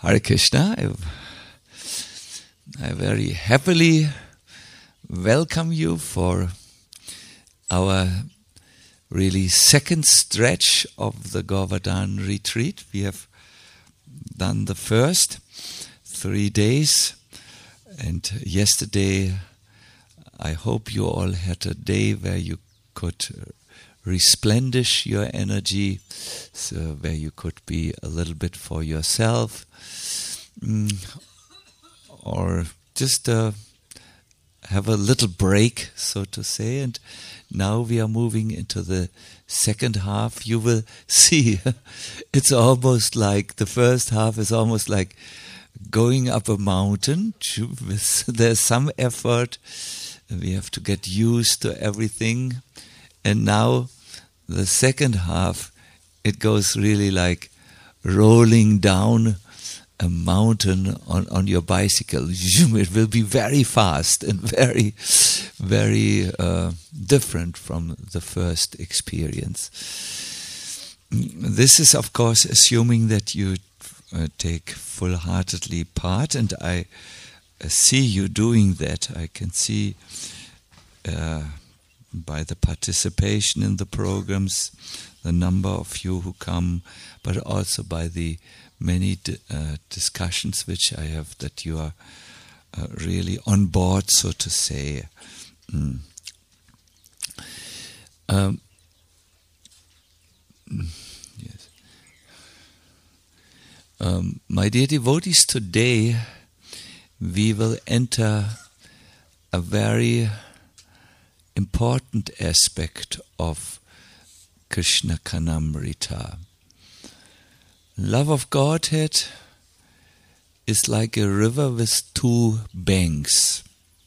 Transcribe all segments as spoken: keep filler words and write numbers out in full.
Hare Krishna. I, I very happily welcome you for our really second stretch of the Govardhan retreat. We have done the first three days, and yesterday I hope you all had a day where you could resplendent your energy, so where you could be a little bit for yourself, mm, or just uh, have a little break, so to say. And now we are moving into the second half. You will see it's almost like the first half is almost like going up a mountain. There's some effort. We have to get used to everything. And now the second half, it goes really like rolling down a mountain on, on your bicycle. It will be very fast and very, very uh, different from the first experience. This is, of course, assuming that you uh, take full-heartedly part, and I uh, see you doing that. I can see Uh, by the participation in the programs, the number of you who come, but also by the many d- uh, discussions which I have, that you are uh, really on board, so to say. Mm. Um, yes. Um, my dear devotees, today we will enter a very important aspect of Krishna Karnamrita. Love of Godhead is like a river with two banks.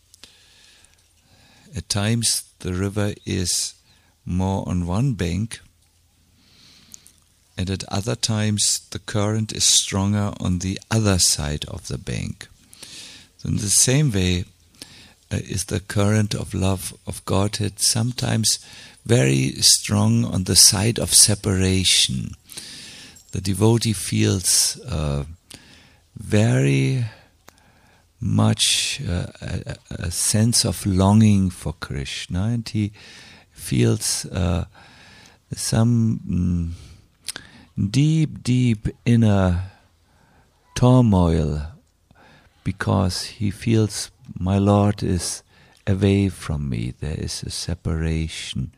At times the river is more on one bank, and at other times the current is stronger on the other side of the bank. So in the same way, Uh, is the current of love of Godhead sometimes very strong on the side of separation. The devotee feels uh, very much uh, a, a sense of longing for Krishna, and he feels uh, some mm, deep, deep inner turmoil because he feels my Lord is away from me. There is a separation.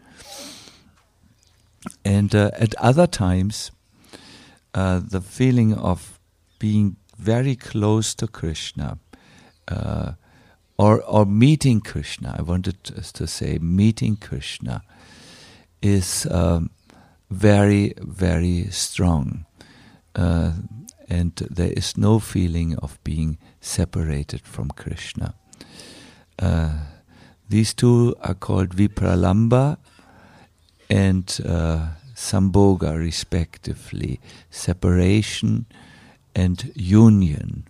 And uh, at other times, uh, the feeling of being very close to Krishna, uh, or or meeting Krishna, I wanted to say meeting Krishna, is um, very, very strong. Uh, and there is no feeling of being separated from Krishna. Uh, these two are called Vipralamba and uh, Sambhoga, respectively, separation and union.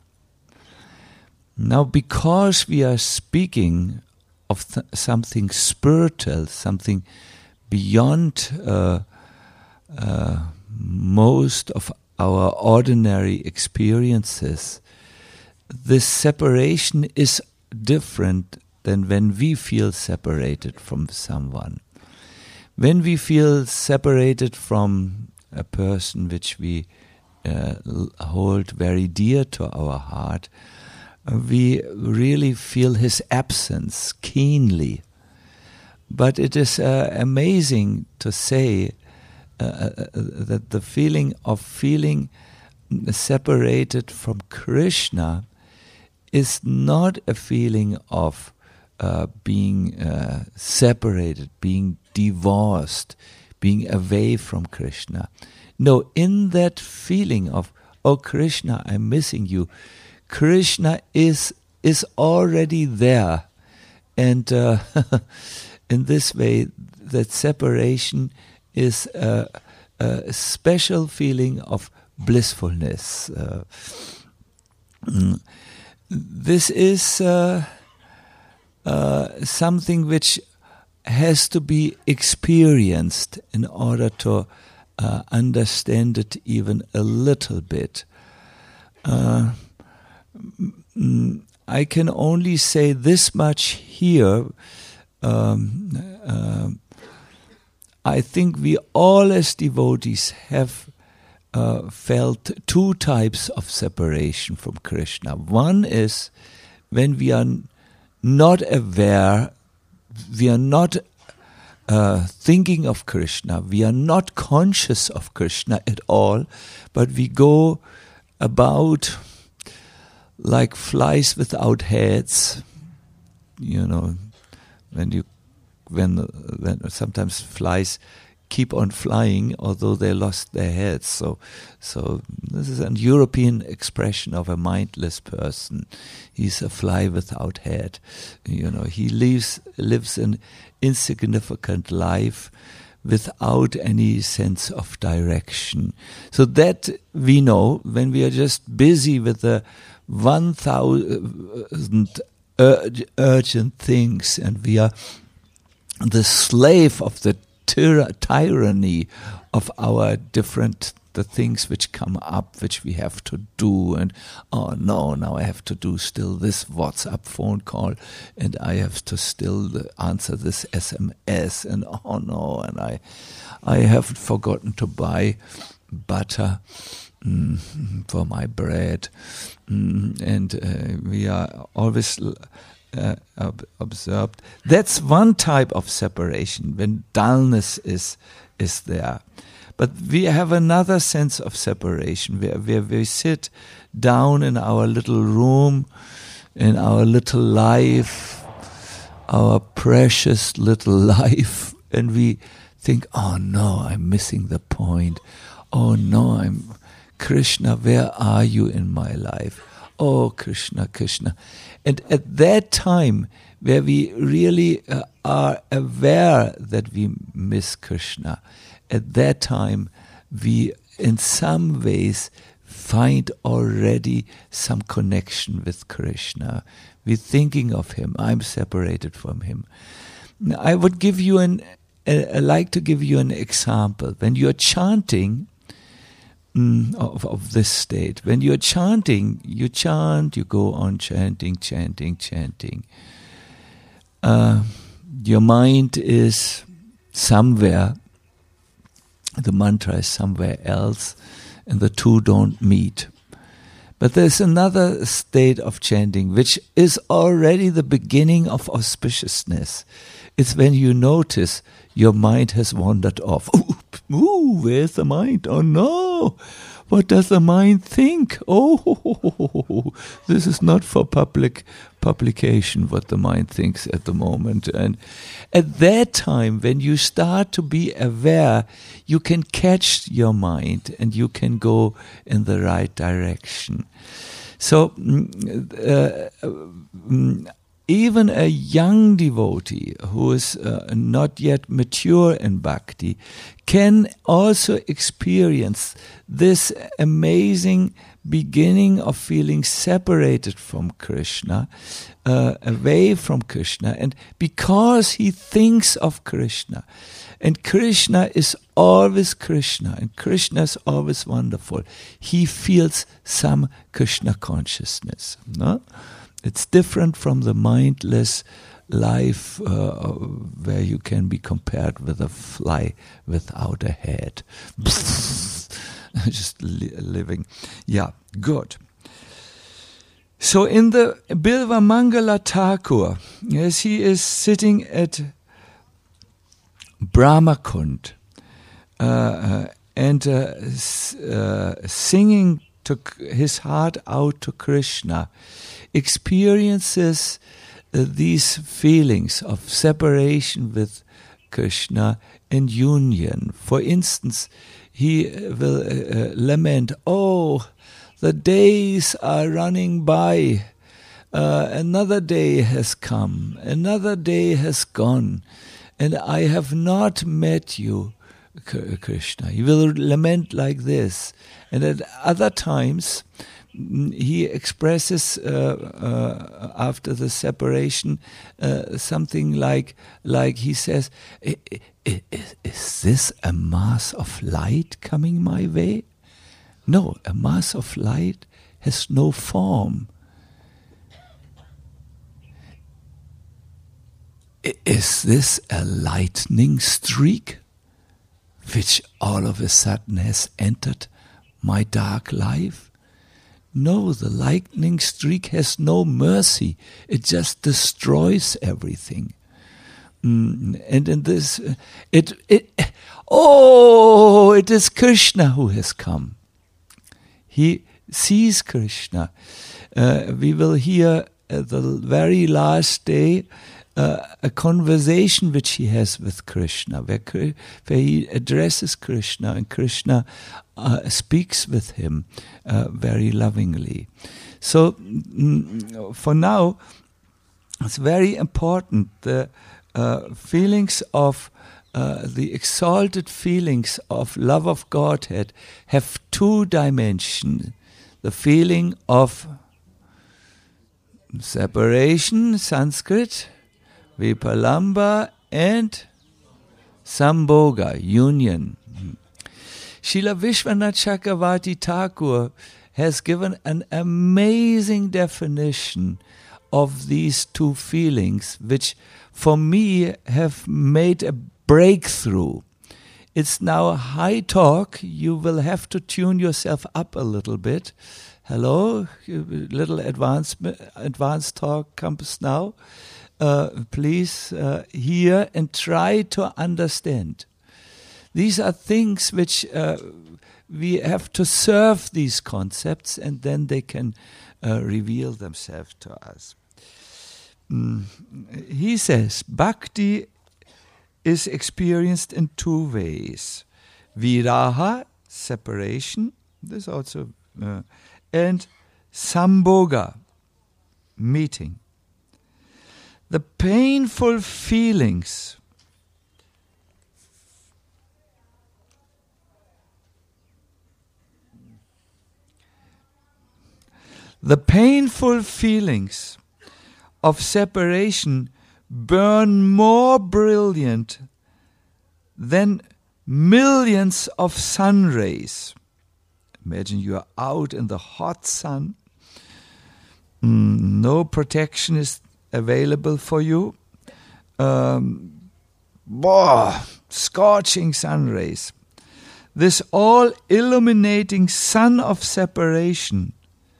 Now, because we are speaking of th- something spiritual, something beyond uh, uh, most of our ordinary experiences, this separation is different than when we feel separated from someone. When we feel separated from a person which we uh, hold very dear to our heart, uh, we really feel his absence keenly. But it is uh, amazing to say uh, uh, that the feeling of feeling separated from Krishna is not a feeling of uh, being uh, separated, being divorced, being away from Krishna. No, in that feeling of, oh Krishna, I'm missing you, Krishna is is already there. And uh, in this way, that separation is a, a special feeling of blissfulness. Uh, mm. This is uh, uh, something which has to be experienced in order to uh, understand it even a little bit. Uh, mm, I can only say this much here. Um, uh, I think we all as devotees have uh, felt two types of separation from Krishna. One is when we are n- not aware, we are not uh, thinking of Krishna, we are not conscious of Krishna at all, but we go about like flies without heads. You know, when you when when sometimes flies keep on flying although they lost their heads. So so this is a European expression of a mindless person. He's a fly without head. You know, he lives lives an insignificant life without any sense of direction. So that we know when we are just busy with the one thousand ur- urgent things, and we are the slave of the tyra- tyranny of our different the things which come up, which we have to do, and oh no, now I have to do still this WhatsApp phone call, and I have to still answer this S M S, and oh no, and I, I have forgotten to buy butter mm, for my bread, mm, and uh, we are always uh, ob- observed. That's one type of separation when dullness is is there. But we have another sense of separation where, where we sit down in our little room, in our little life, our precious little life, and we think, oh no, I'm missing the point. Oh no, I'm Krishna, where are you in my life? Oh, Krishna, Krishna. And at that time, where we really uh, are aware that we miss Krishna, at that time, we in some ways find already some connection with Krishna. We're thinking of him. I'm separated from him. Now, I would give you an, I like to give you an example. When you're chanting mm, of, of this state, when you're chanting, you chant, you go on chanting, chanting, chanting. Uh, your mind is somewhere. The mantra is somewhere else, and the two don't meet. But there's another state of chanting, which is already the beginning of auspiciousness. It's when you notice your mind has wandered off. Ooh, ooh, where's the mind? Oh no! What does the mind think? Oh, this is not for public publication what the mind thinks at the moment. And at that time, when you start to be aware, you can catch your mind and you can go in the right direction. So, uh, um, even a young devotee who is uh, not yet mature in bhakti can also experience this amazing beginning of feeling separated from Krishna, uh, away from Krishna, and because he thinks of Krishna, and Krishna is always Krishna, and Krishna is always wonderful, he feels some Krishna consciousness. No? It's different from the mindless life uh, where you can be compared with a fly without a head. Just li- living. Yeah, good. So in the Bilva Mangala Thakur, as he is sitting at Brahmakund uh, uh, and uh, s- uh, singing to k- his heart out to Krishna, experiences uh, these feelings of separation with Krishna and union. For instance, he will uh, uh, lament, oh, the days are running by, uh, another day has come, another day has gone, and I have not met you, Krishna. He will lament like this. And at other times, he expresses uh, uh, after the separation uh, something like, like he says, is, is this a mass of light coming my way? No, a mass of light has no form. Is this a lightning streak which all of a sudden has entered my dark life? No, the lightning streak has no mercy. It just destroys everything. Mm, and in this, uh, it, it, oh, it is Krishna who has come. He sees Krishna. Uh, we will hear uh, the very last day uh, a conversation which he has with Krishna, where, where he addresses Krishna, and Krishna uh, speaks with him uh, very lovingly. So mm, for now, it's very important. The uh, feelings of uh, the exalted feelings of love of Godhead have two dimensions. The feeling of separation, Sanskrit, Vipalamba, and Sambhoga, union. Srila Vishwanath Chakravarti Thakur has given an amazing definition of these two feelings, which for me have made a breakthrough. It's now high talk. You will have to tune yourself up a little bit. Hello, little advanced advanced talk comes now. Uh, please uh, hear and try to understand. These are things which uh, we have to serve these concepts, and then they can uh, reveal themselves to us. Mm. He says, Bhakti is experienced in two ways. Viraha, separation, this also, uh, and Sambhoga, meeting. The painful feelings the painful feelings of separation burn more brilliant than millions of sun rays. Imagine you are out in the hot sun. Mm, no protection is available for you. Um, boah, scorching sun rays. This all-illuminating sun of separation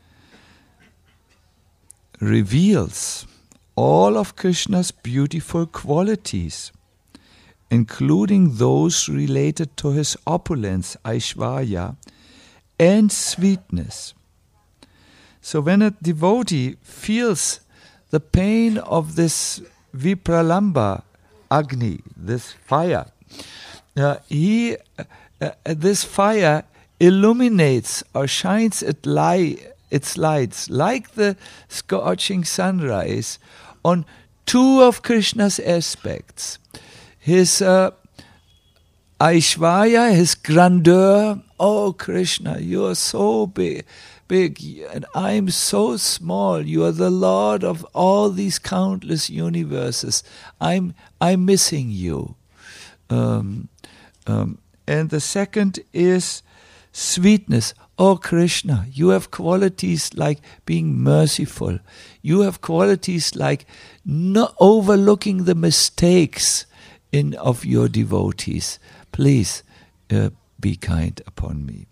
reveals all of Krishna's beautiful qualities, including those related to his opulence, Aishvarya, and sweetness. So when a devotee feels the pain of this Vipralamba Agni, this fire, uh, he, uh, this fire illuminates or shines its light its lights, like the scorching sunrise, on two of Krishna's aspects. His uh, Aishvarya, his grandeur. Oh, Krishna, you are so big, big, and I'm so small. You are the Lord of all these countless universes. I'm, I'm missing you. Um, um, and the second is sweetness. Oh, Krishna, you have qualities like being merciful. You have qualities like not overlooking the mistakes in of your devotees. Please uh, be kind upon me.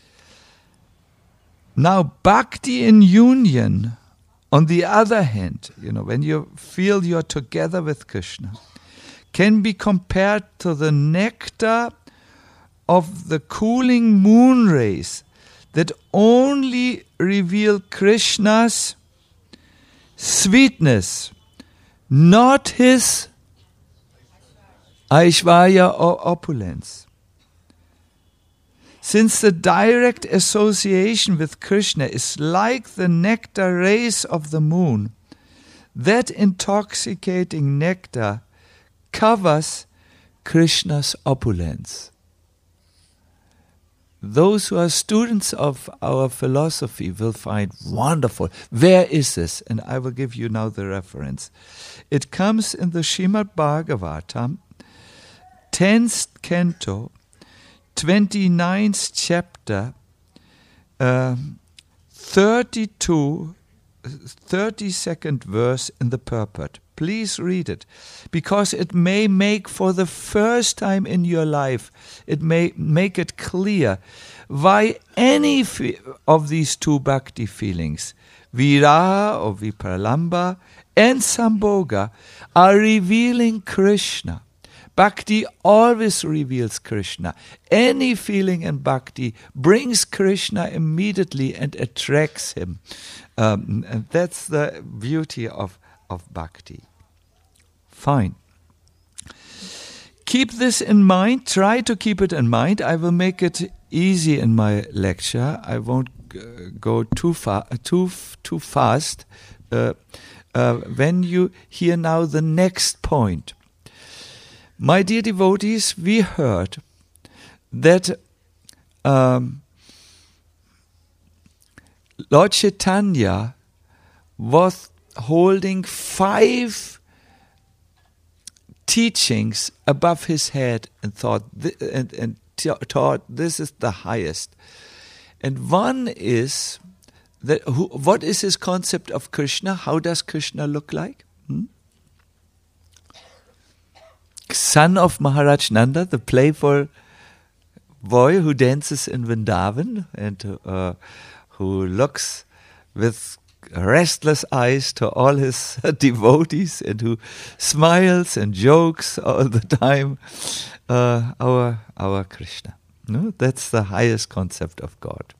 Now, bhakti in union, on the other hand, you know, when you feel you're together with Krishna, can be compared to the nectar of the cooling moon rays that only reveal Krishna's sweetness, not his Aishvarya or opulence. Since the direct association with Krishna is like the nectar rays of the moon, that intoxicating nectar covers Krishna's opulence. Those who are students of our philosophy will find wonderful. Where is this? And I will give you now the reference. It comes in the Srimad Bhagavatam, tenth canto, twenty-ninth chapter, uh, thirty-two, thirty-second verse in the purport. Please read it, because it may make for the first time in your life, it may make it clear why any fe- of these two bhakti feelings, viraha or vipralamba and sambhoga, are revealing Krishna. Bhakti always reveals Krishna. Any feeling in bhakti brings Krishna immediately and attracts him. Um, and that's the beauty of, of bhakti. Fine. Keep this in mind. Try to keep it in mind. I will make it easy in my lecture. I won't uh, go too far, too too fast. Uh, uh, when you hear now the next point, my dear devotees, we heard that um, Lord Chaitanya was holding five teachings above his head and thought th- and, and t- taught this is the highest. And one is that who, what is his concept of Krishna? How does Krishna look like? Hmm? Son of Maharaj Nanda, the playful boy who dances in Vrindavan and uh, who looks with restless eyes to all his devotees and who smiles and jokes all the time. Uh, our our Krishna. No? That's the highest concept of God.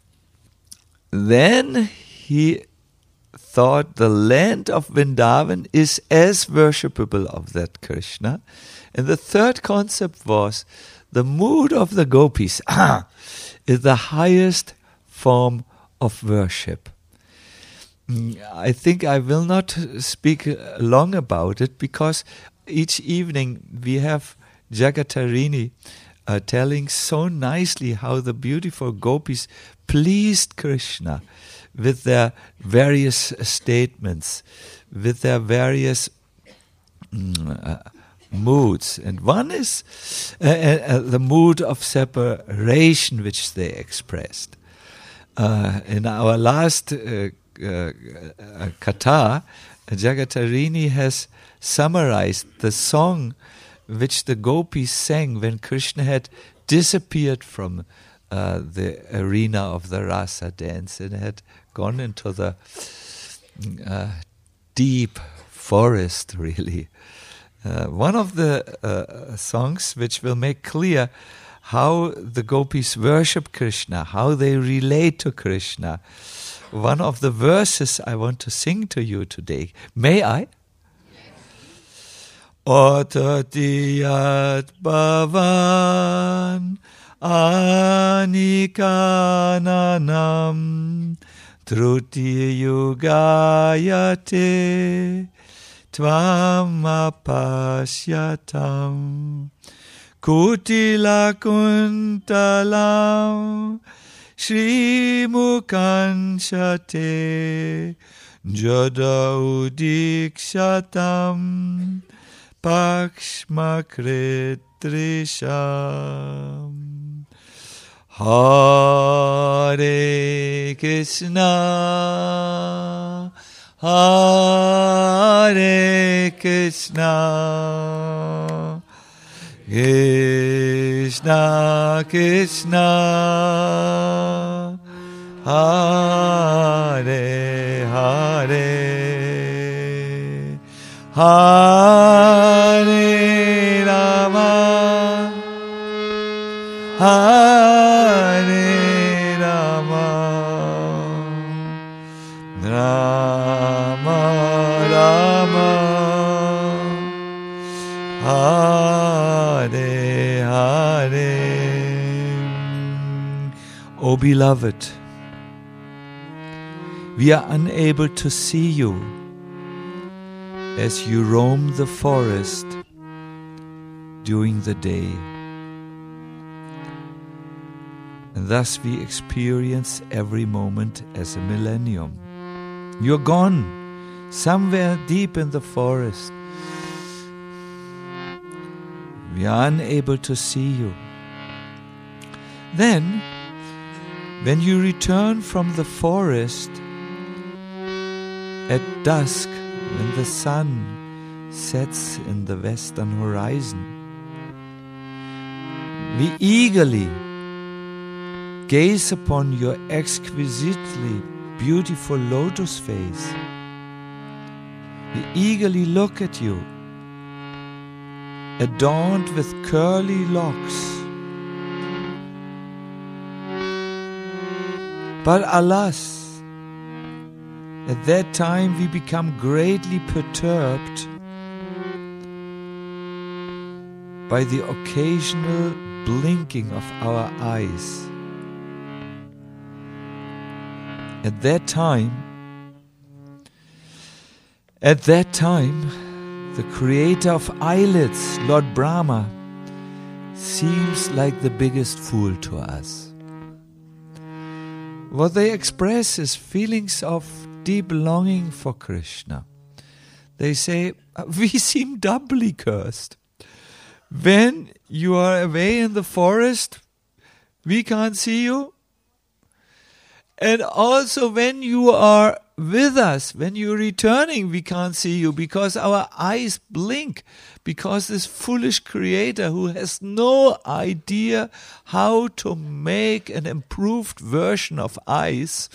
Then he thought the land of Vrindavan is as worshipable of that Krishna. And the third concept was the mood of the gopis is the highest form of worship. I think I will not speak long about it because each evening we have Jagatarini uh, telling so nicely how the beautiful gopis pleased Krishna with their various statements, with their various mm, uh, moods. And one is uh, uh, the mood of separation which they expressed. Uh, in our last uh, Uh, uh, Katha, Jagatarini has summarized the song which the gopis sang when Krishna had disappeared from uh, the arena of the rasa dance and had gone into the uh, deep forest, really. Uh, one of the uh, songs which will make clear how the gopis worship Krishna, how they relate to Krishna. One of the verses I want to sing to you today. May I? Otatiyat bhavan anikananam truti yugayate tvam apasyatam kutila kuntalam Shri Mukanshate Jada Udikshatam Pakshmakritrisham Hare Krishna Hare Krishna Krishna, Krishna, Hare, Hare, Hare Rama, Hare Rama, Rama, Rama, Hare, Hare. O beloved, we are unable to see you as you roam the forest during the day. And thus we experience every moment as a millennium. You're gone somewhere deep in the forest. We are unable to see you. Then When you return from the forest at dusk, when the sun sets in the western horizon, we eagerly gaze upon your exquisitely beautiful lotus face. We eagerly look at you, adorned with curly locks. But alas, at that time we become greatly perturbed by the occasional blinking of our eyes. At that time, at that time, the creator of eyelids, Lord Brahma, seems like the biggest fool to us. What they express is feelings of deep longing for Krishna. They say, we seem doubly cursed. When you are away in the forest, we can't see you. And also when you are with us, when you're returning, we can't see you because our eyes blink. Because this foolish creator who has no idea how to make an improved version of eyes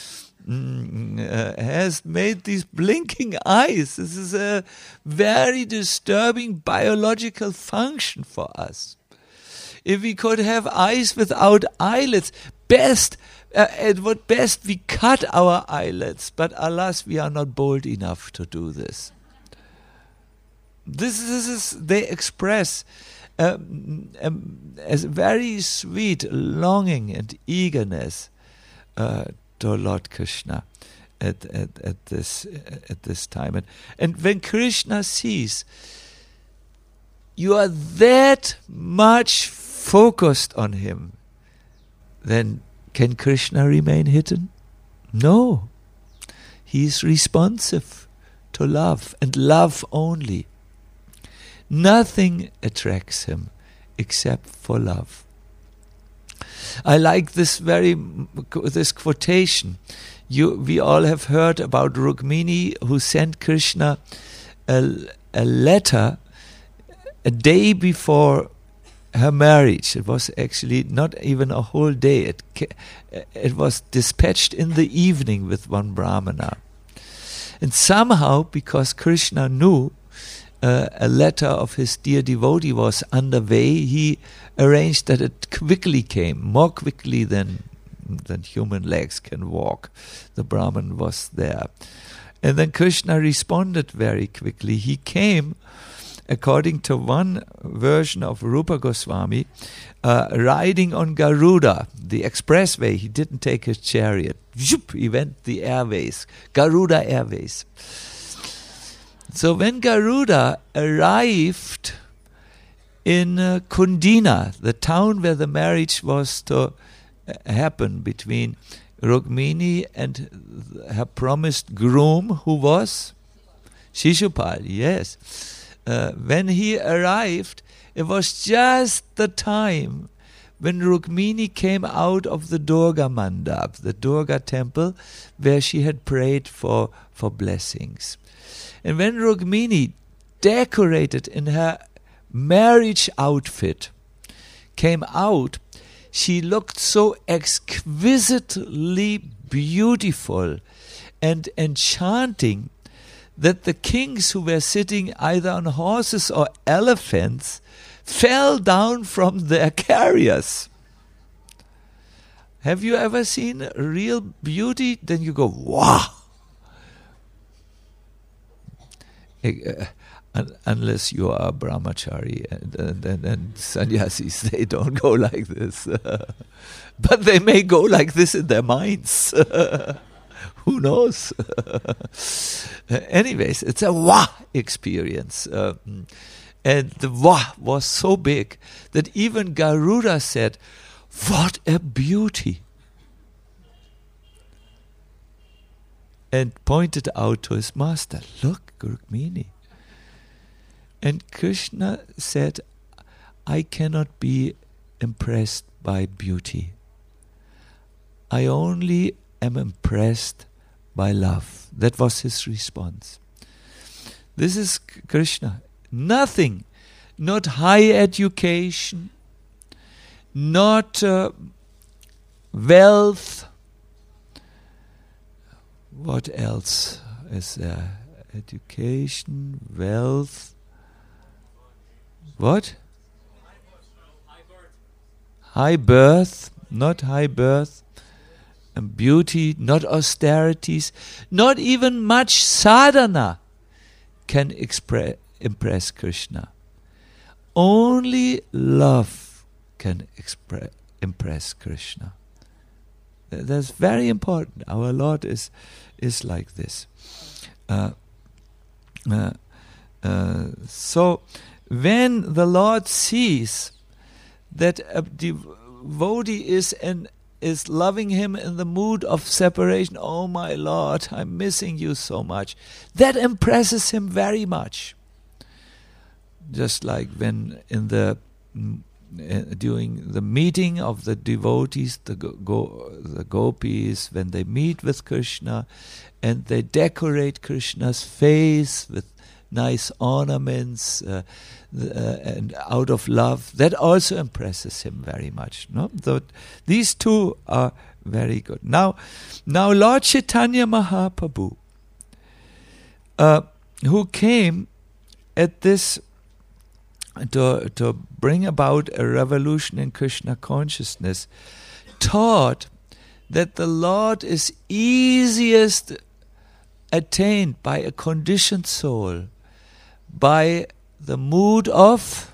mm, uh, has made these blinking eyes. This is a very disturbing biological function for us. If we could have eyes without eyelids, best Uh, at what best we cut our eyelids, but alas, we are not bold enough to do this. This, this is, they express um, um, as very sweet longing and eagerness uh, to Lord Krishna at, at, at this at this time. And, and when Krishna sees you are that much focused on him, then can Krishna remain hidden? No. He is responsive to love, and love only. Nothing attracts him except for love. I like this very this quotation. You, we all have heard about Rukmini, who sent Krishna a, a letter a day before her marriage. It was actually not even a whole day. It it was dispatched in the evening with one brahmana. And somehow, because Krishna knew uh, a letter of his dear devotee was underway, he arranged that it quickly came, more quickly than than human legs can walk. The Brahman was there. And then Krishna responded very quickly. He came, according to one version of Rupa Goswami, uh, riding on Garuda, the expressway. He didn't take his chariot. He went the airways, Garuda Airways. So when Garuda arrived in uh, Kundina, the town where the marriage was to uh, happen between Rukmini and her promised groom, who was Shishupal, yes. Uh, when he arrived, it was just the time when Rukmini came out of the Durga Mandap, the Durga temple, where she had prayed for, for blessings. And when Rukmini, decorated in her marriage outfit, came out, she looked so exquisitely beautiful and enchanting that the kings who were sitting either on horses or elephants fell down from their carriers. Have you ever seen real beauty? Then you go, wow! Uh, un- unless you are a brahmachari, and, and, and, and sannyasis, they don't go like this. But they may go like this in their minds. Who knows? Anyways, it's a wah experience. Uh, and the wah was so big that even Garuda said, what a beauty! And pointed out to his master, look, Rukmini. And Krishna said, I cannot be impressed by beauty. I only am impressed by love. That was his response. This is Krishna. Nothing, not high education, not uh, wealth. What else is there? Education, wealth. What? High birth, not high birth. And beauty, not austerities, not even much sadhana can expre- impress Krishna. Only love can expre- impress Krishna. That's very important. Our Lord is is like this. Uh, uh, uh, so, when the Lord sees that a devotee is an is loving him in the mood of separation, oh my Lord, I'm missing you so much, that impresses him very much. Just like when in the uh, during the meeting of the devotees, the go, go, the gopis, when they meet with Krishna and they decorate Krishna's face with nice ornaments uh, uh, and out of love, that also impresses him very much. No, so these two are very good. Now, now Lord Chaitanya Mahaprabhu, uh, who came at this to to bring about a revolution in Krishna consciousness, taught that the Lord is easiest attained by a conditioned soul, by the mood of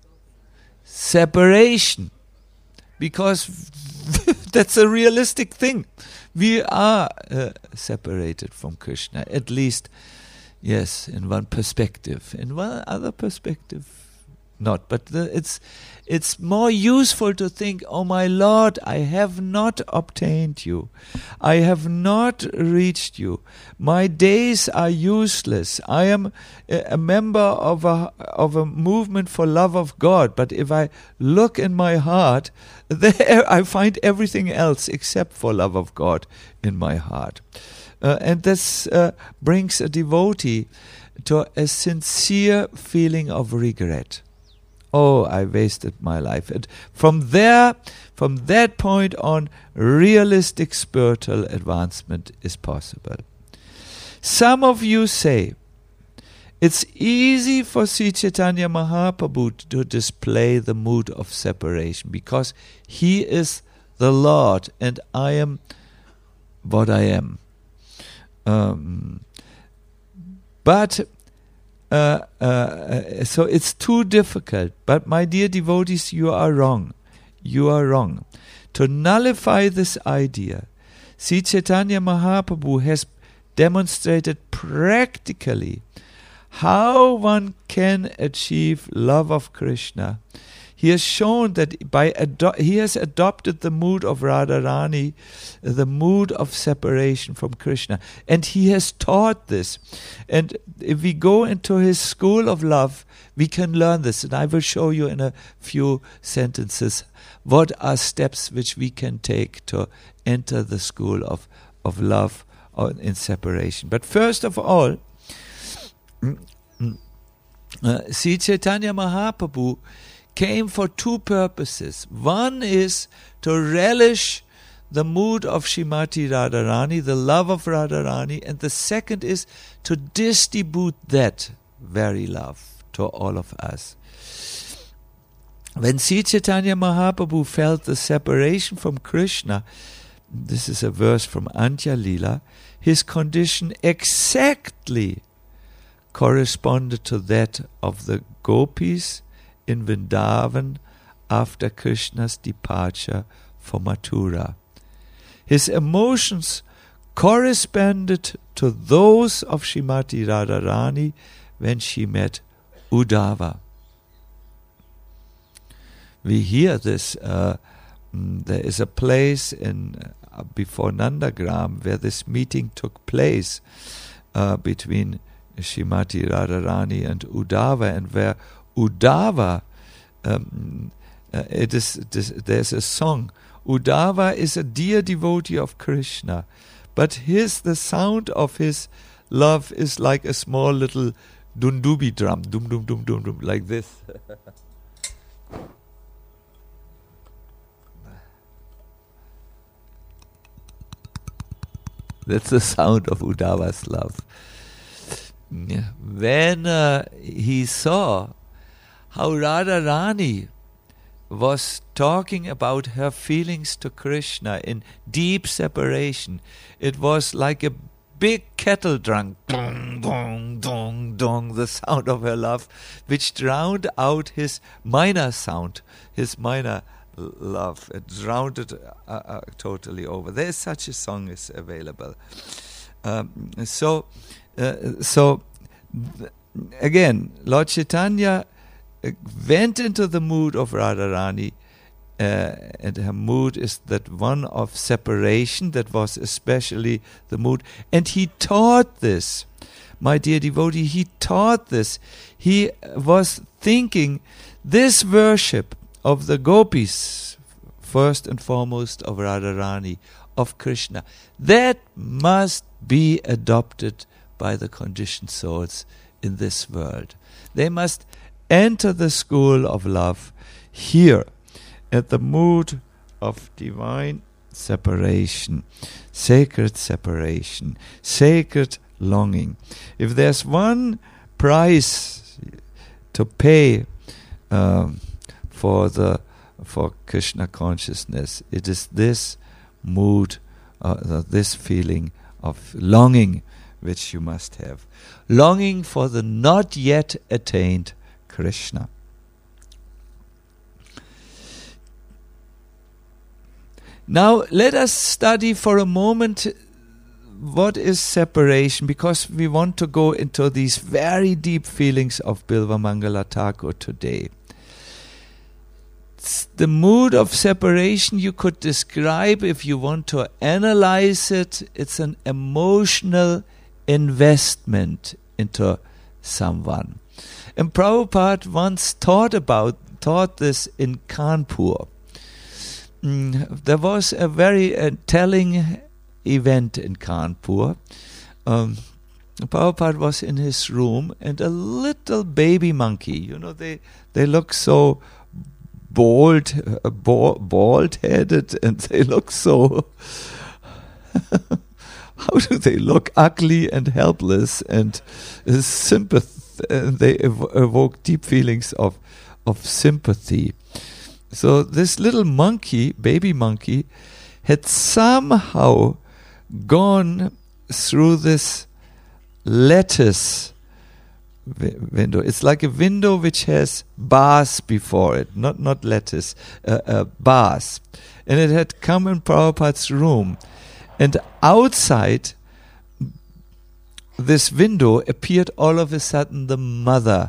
separation, because that's a realistic thing. We are uh, separated from Krishna, at least, yes, in one perspective. In one other perspective, not. But the, it's it's more useful to think, oh my Lord, I have not obtained you. I have not reached you. My days are useless. I am a, a member of a of a movement for love of God. But if I look in my heart, there I find everything else except for love of God in my heart. Uh, and this uh, brings a devotee to a sincere feeling of regret. Oh, I wasted my life. And from there, from that point on, realistic spiritual advancement is possible. Some of you say, it's easy for Sri Chaitanya Mahaprabhu to display the mood of separation because he is the Lord and I am what I am. Um, but Uh, uh, so it's too difficult. But my dear devotees, you are wrong. You are wrong. To nullify this idea, Sri Chaitanya Mahaprabhu has demonstrated practically how one can achieve love of Krishna. He has shown that by ado- he has adopted the mood of Radharani, the mood of separation from Krishna, and he has taught this. And if we go into his school of love, we can learn this. And I will show you in a few sentences what are steps which we can take to enter the school of, of love in separation. But first of all, uh, Sri Chaitanya Mahaprabhu came for two purposes. One is to relish the mood of Srimati Radharani, the love of Radharani, and the second is to distribute that very love to all of us. When Sri Chaitanya Mahaprabhu felt the separation from Krishna, this is a verse from Antya Lila, his condition exactly corresponded to that of the gopis in Vrindavan after Krishna's departure for Mathura. His emotions corresponded to those of Srimati Radharani when she met Uddhava. We hear this. Uh, there is a place in uh, before Nandagram where this meeting took place uh, between Srimati Radharani and Uddhava, and where Uddhava, um, uh, it is, it is, there's a song, Uddhava is a dear devotee of Krishna, but his the sound of his love is like a small little dundubi drum, dum dum dum dum dum, like this. That's the sound of Uddhava's love. When uh, he saw how Radharani was talking about her feelings to Krishna in deep separation, it was like a big kettle drum, dong, dong, dong, dong, the sound of her love, which drowned out his minor sound, his minor l- love. It drowned it uh, uh, totally over. There's such a song is available. Um, so, uh, so th- again, Lord Chaitanya uh, went into the mood of Radharani, uh, and her mood is that one of separation. That was especially the mood, and he taught this. My dear devotee, he taught this. He was thinking this worship of the gopis, first and foremost of Radharani, of Krishna, that must be adopted by the conditioned souls in this world. They must enter the school of love here at the mood of divine separation, sacred separation, sacred longing. If there's one price to pay um, for the for Krishna consciousness, it is this mood, uh, this feeling of longing which you must have. Longing for the not yet attained Krishna. Now let us study for a moment what is separation, because we want to go into these very deep feelings of Bilvamangala Thakur today. It's the mood of separation you could describe, if you want to analyze it, it's an emotional investment into someone. And Prabhupada once taught about taught this in Kanpur. Mm, there was a very uh, telling event in Kanpur. Um, Prabhupada was in his room, and a little baby monkey, you know, they, they look so bald, uh, bald, bald-headed, and they look so... How do they look? Ugly and helpless, and uh, sympath- uh, they ev- evoke deep feelings of, of sympathy. So this little monkey, baby monkey, had somehow gone through this lattice wi- window. It's like a window which has bars before it, not not lattice, uh, uh, bars. And it had come in Prabhupada's room. And outside this window appeared all of a sudden the mother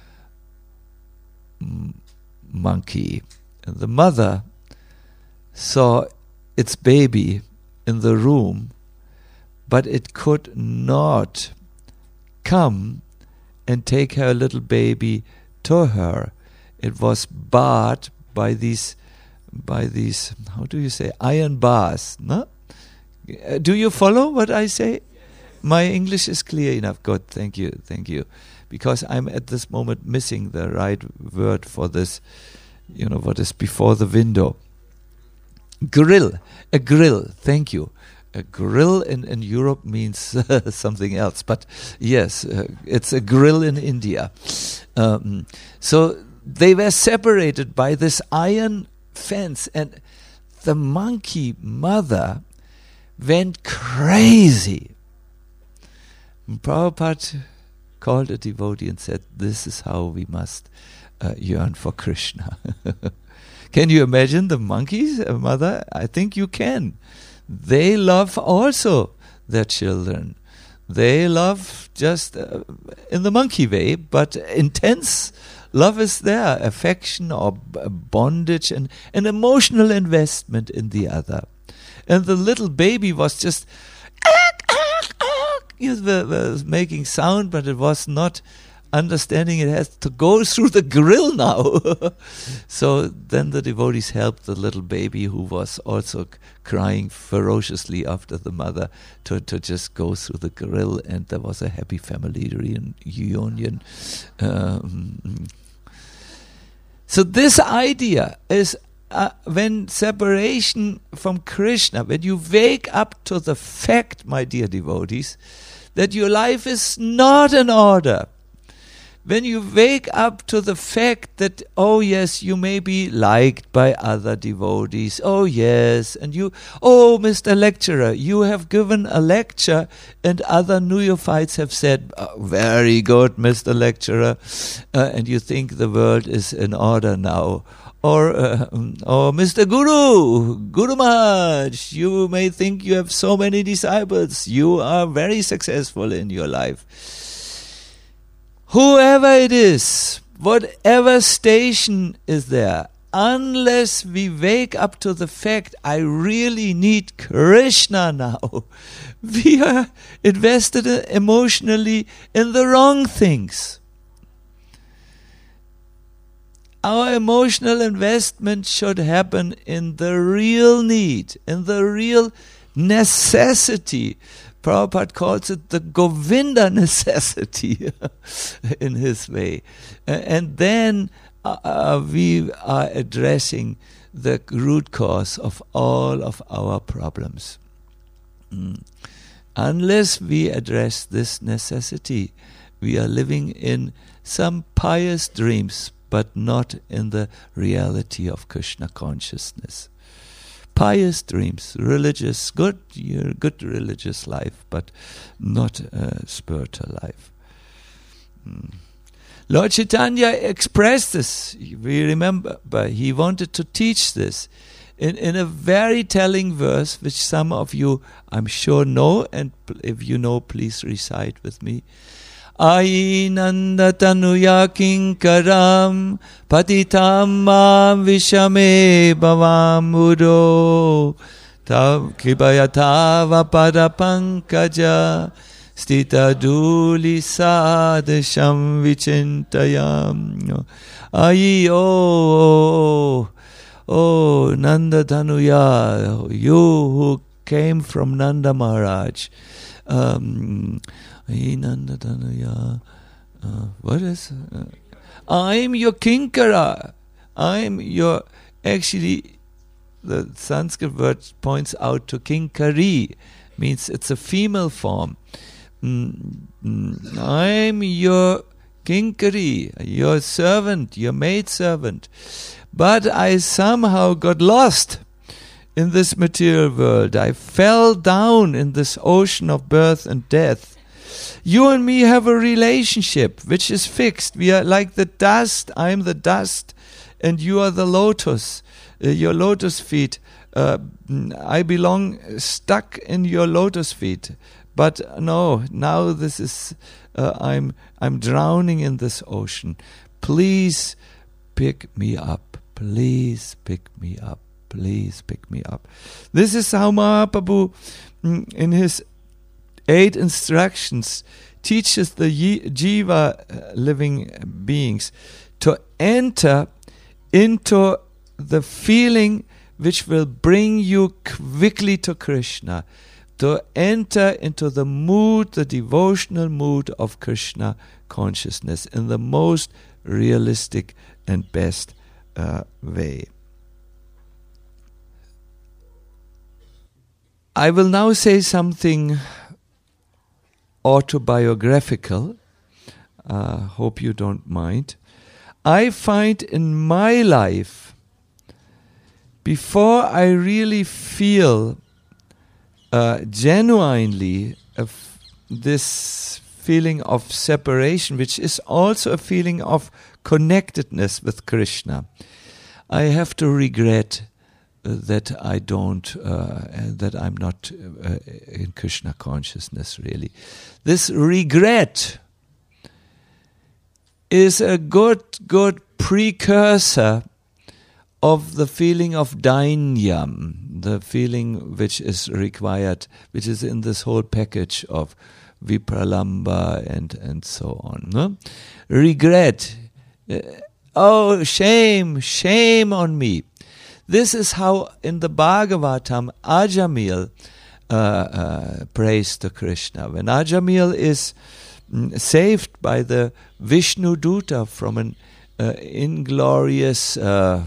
m- monkey. And the mother saw its baby in the room, but it could not come and take her little baby to her. It was barred by these, by these, how do you say, iron bars, no? Uh, do you follow what I say? Yes. My English is clear enough. Good, thank you, thank you. Because I'm at this moment missing the right word for this, you know, what is before the window. Grill, a grill, thank you. A grill in, in Europe means uh, something else, but yes, uh, it's a grill in India. Um, so they were separated by this iron fence, and the monkey mother went crazy. And Prabhupada called a devotee and said, this is how we must uh, yearn for Krishna. Can you imagine the monkeys, uh, mother? I think you can. They love also their children. They love just uh, in the monkey way, but intense love is there, affection or b- bondage and an emotional investment in the other. And the little baby was just he was making sound, but it was not understanding it has to go through the grill now. So then the devotees helped the little baby who was also c- crying ferociously after the mother to, to just go through the grill, and there was a happy family reunion. Um, so this idea is uh, when separation from Krishna, when you wake up to the fact, my dear devotees, that your life is not in order. When you wake up to the fact that, oh yes, you may be liked by other devotees, oh yes, and you, oh Mister Lecturer, you have given a lecture, and other neophytes have said, oh, very good, Mister Lecturer, uh, and you think the world is in order now. Or, uh, or Mister Guru, Guru Maharaj, you may think you have so many disciples, you are very successful in your life. Whoever it is, whatever station is there, unless we wake up to the fact, I really need Krishna now, we are invested emotionally in the wrong things. Our emotional investment should happen in the real need, in the real necessity. Prabhupada calls it the Govinda necessity in his way. Uh, and then uh, uh, we are addressing the root cause of all of our problems. Mm. Unless we address this necessity, we are living in some pious dreams, but not in the reality of Krishna consciousness. Pious dreams, religious, good, good religious life, but not a spiritual life. Mm. Lord Chaitanya expressed this. We remember, but he wanted to teach this in, in a very telling verse, which some of you, I'm sure, know, and if you know, please recite with me. Ainanda tanuya kinkaram patitam mam vishame bhavam udo tav kribayatava padapankaja stita duli sadasham vichintayam. Ai, oh, oh, Nanda Tanuya, you who came from Nanda Maharaj, um, Nanda Tanuya, uh, what is? Uh, I'm your kinkara. I'm your. Actually, the Sanskrit word points out to kinkari, means it's a female form. Mm, mm, I'm your kinkari, your servant, your maid servant. But I somehow got lost in this material world. I fell down in this ocean of birth and death. You and me have a relationship which is fixed. We are like the dust. I am the dust and you are the lotus. Uh, your lotus feet. Uh, I belong stuck in your lotus feet. But no, now this is, uh, I'm, I'm drowning in this ocean. Please pick me up. Please pick me up. Please pick me up. This is how Mahaprabhu, in his eight instructions, teaches the jiva living beings to enter into the feeling which will bring you quickly to Krishna, to enter into the mood, the devotional mood of Krishna consciousness in the most realistic and best uh, way. I will now say something autobiographical. Uh, hope you don't mind. I find in my life, before I really feel uh, genuinely of this feeling of separation, which is also a feeling of connectedness with Krishna, I have to regret uh, that I don't, uh, that I'm not uh, in Krishna consciousness really. This regret is a good, good precursor of the feeling of dainyam, the feeling which is required, which is in this whole package of Vipralamba, and, and so on. No? Regret. Uh, oh, shame, shame on me. This is how in the Bhagavatam Ajamil uh, uh, prays to Krishna. When Ajamil is mm, saved by the Vishnu Duta from an uh, inglorious uh,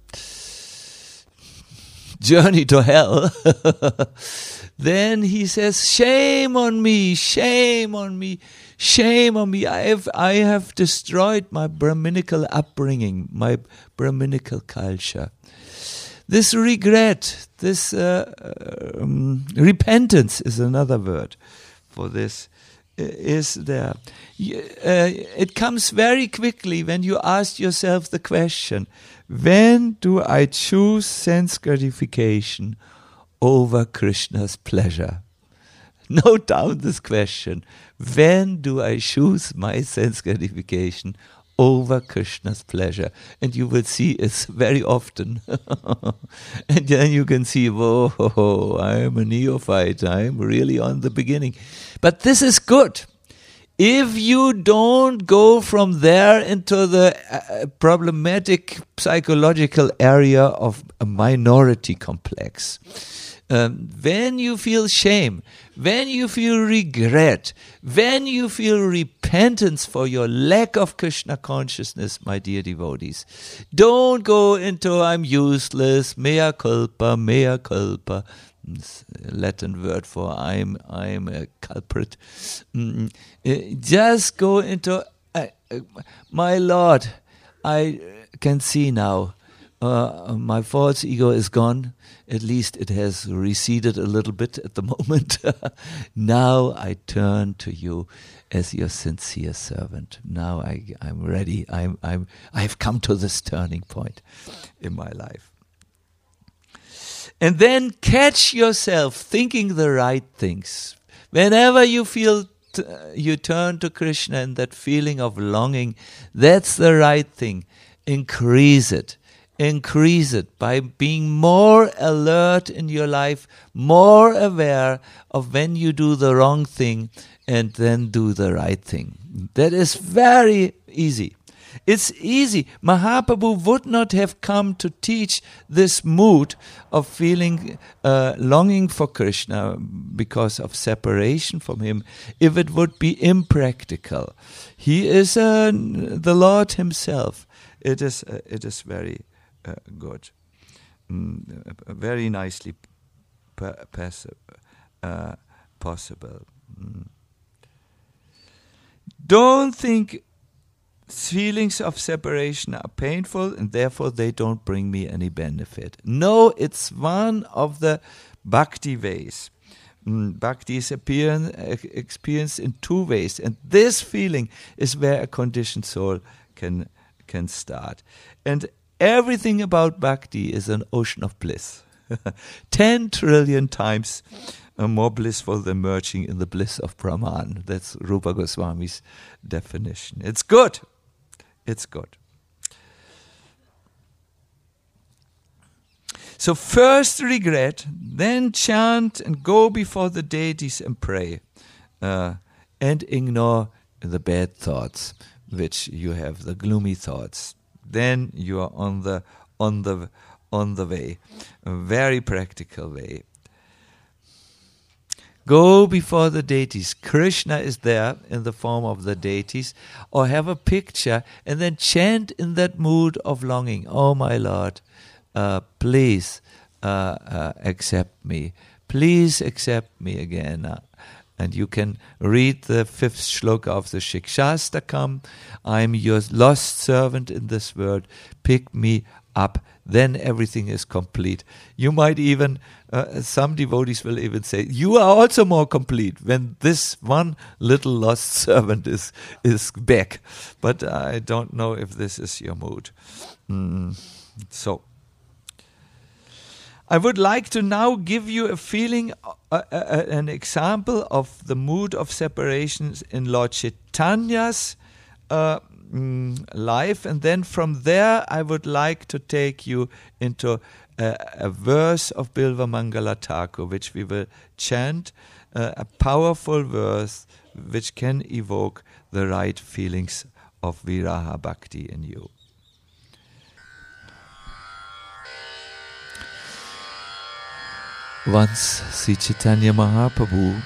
journey to hell, then he says, shame on me, shame on me, shame on me. I have, I have destroyed my Brahminical upbringing, my Brahminical culture. This regret, this uh, um, repentance is another word for this, is there. Uh, it comes very quickly when you ask yourself the question, when do I choose sense gratification over Krishna's pleasure? Note down this question. When do I choose my sense gratification over Krishna's pleasure? And you will see it's very often. And then you can see, whoa, I'm a neophyte. I'm really on the beginning. But this is good. If you don't go from there into the uh, problematic psychological area of a minority complex, um, when you feel shame, when you feel regret, when you feel repentance for your lack of Krishna consciousness, my dear devotees, don't go into I'm useless, mea culpa, mea culpa. Latin word for I'm I'm a culprit. Mm, uh, just go into uh, uh, my Lord. I can see now. Uh, my false ego is gone. At least it has receded a little bit at the moment. Now I turn to you as your sincere servant. Now I I'm ready. I'm I'm I've come to this turning point in my life. And then catch yourself thinking the right things. Whenever you feel t- you turn to Krishna and that feeling of longing, that's the right thing. Increase it. Increase it by being more alert in your life, more aware of when you do the wrong thing and then do the right thing. That is very easy. It's easy. Mahaprabhu would not have come to teach this mood of feeling uh, longing for Krishna because of separation from him if it would be impractical. He is uh, the Lord himself. It is, uh, it is very uh, good. Mm, very nicely pa- pass- uh, possible. Mm. Don't think feelings of separation are painful and therefore they don't bring me any benefit. No, it's one of the bhakti ways. Mm, bhakti is appearance, experienced in two ways, and this feeling is where a conditioned soul can can start. And everything about bhakti is an ocean of bliss. Ten trillion times uh, more blissful than merging in the bliss of Brahman. That's Rupa Goswami's definition. It's good. It's good. So first regret, then chant and go before the deities and pray. Uh, and ignore the bad thoughts, which you have, the gloomy thoughts. Then you are on the on the on the way. A very practical way. Go before the deities. Krishna is there in the form of the deities, or have a picture and then chant in that mood of longing. Oh my Lord, uh, please uh, uh, accept me. Please accept me again. Uh, and you can read the fifth shloka of the Shikshastakam. I am your lost servant in this world. Pick me up. Then everything is complete. You might even, uh, some devotees will even say, you are also more complete when this one little lost servant is is back. But I don't know if this is your mood. Mm. So, I would like to now give you a feeling, uh, uh, an example of the mood of separations in Lord Chaitanya's uh, Mm, life, and then from there I would like to take you into a, a verse of Bilva Mangala Thakur, which we will chant uh, a powerful verse which can evoke the right feelings of Viraha Bhakti in you. Once Sri Chaitanya Mahaprabhu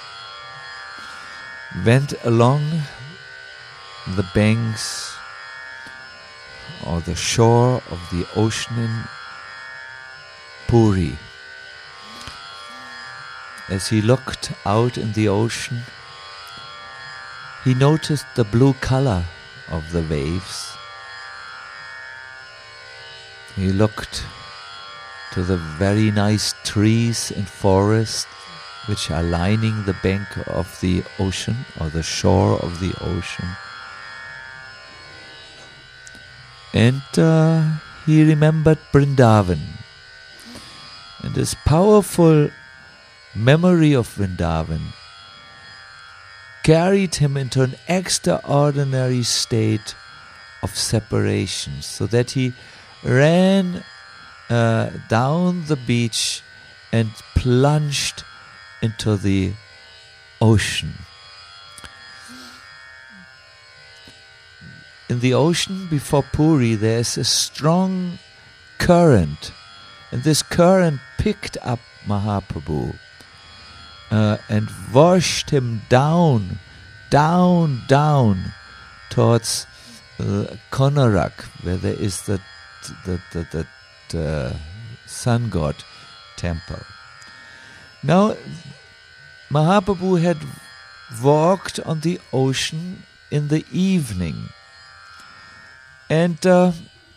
went along the banks or the shore of the ocean in Puri. As he looked out in the ocean, he noticed the blue color of the waves. He looked to the very nice trees and forests which are lining the bank of the ocean or the shore of the ocean. And uh, he remembered Vrindavan. And this powerful memory of Vrindavan carried him into an extraordinary state of separation, so that he ran uh, down the beach and plunged into the ocean. In the ocean before Puri, there is a strong current, and this current picked up Mahaprabhu uh, and washed him down, down, down towards uh, Konarak, where there is the the the, the uh, sun god temple. Now, Mahaprabhu had walked on the ocean in the evening, and uh,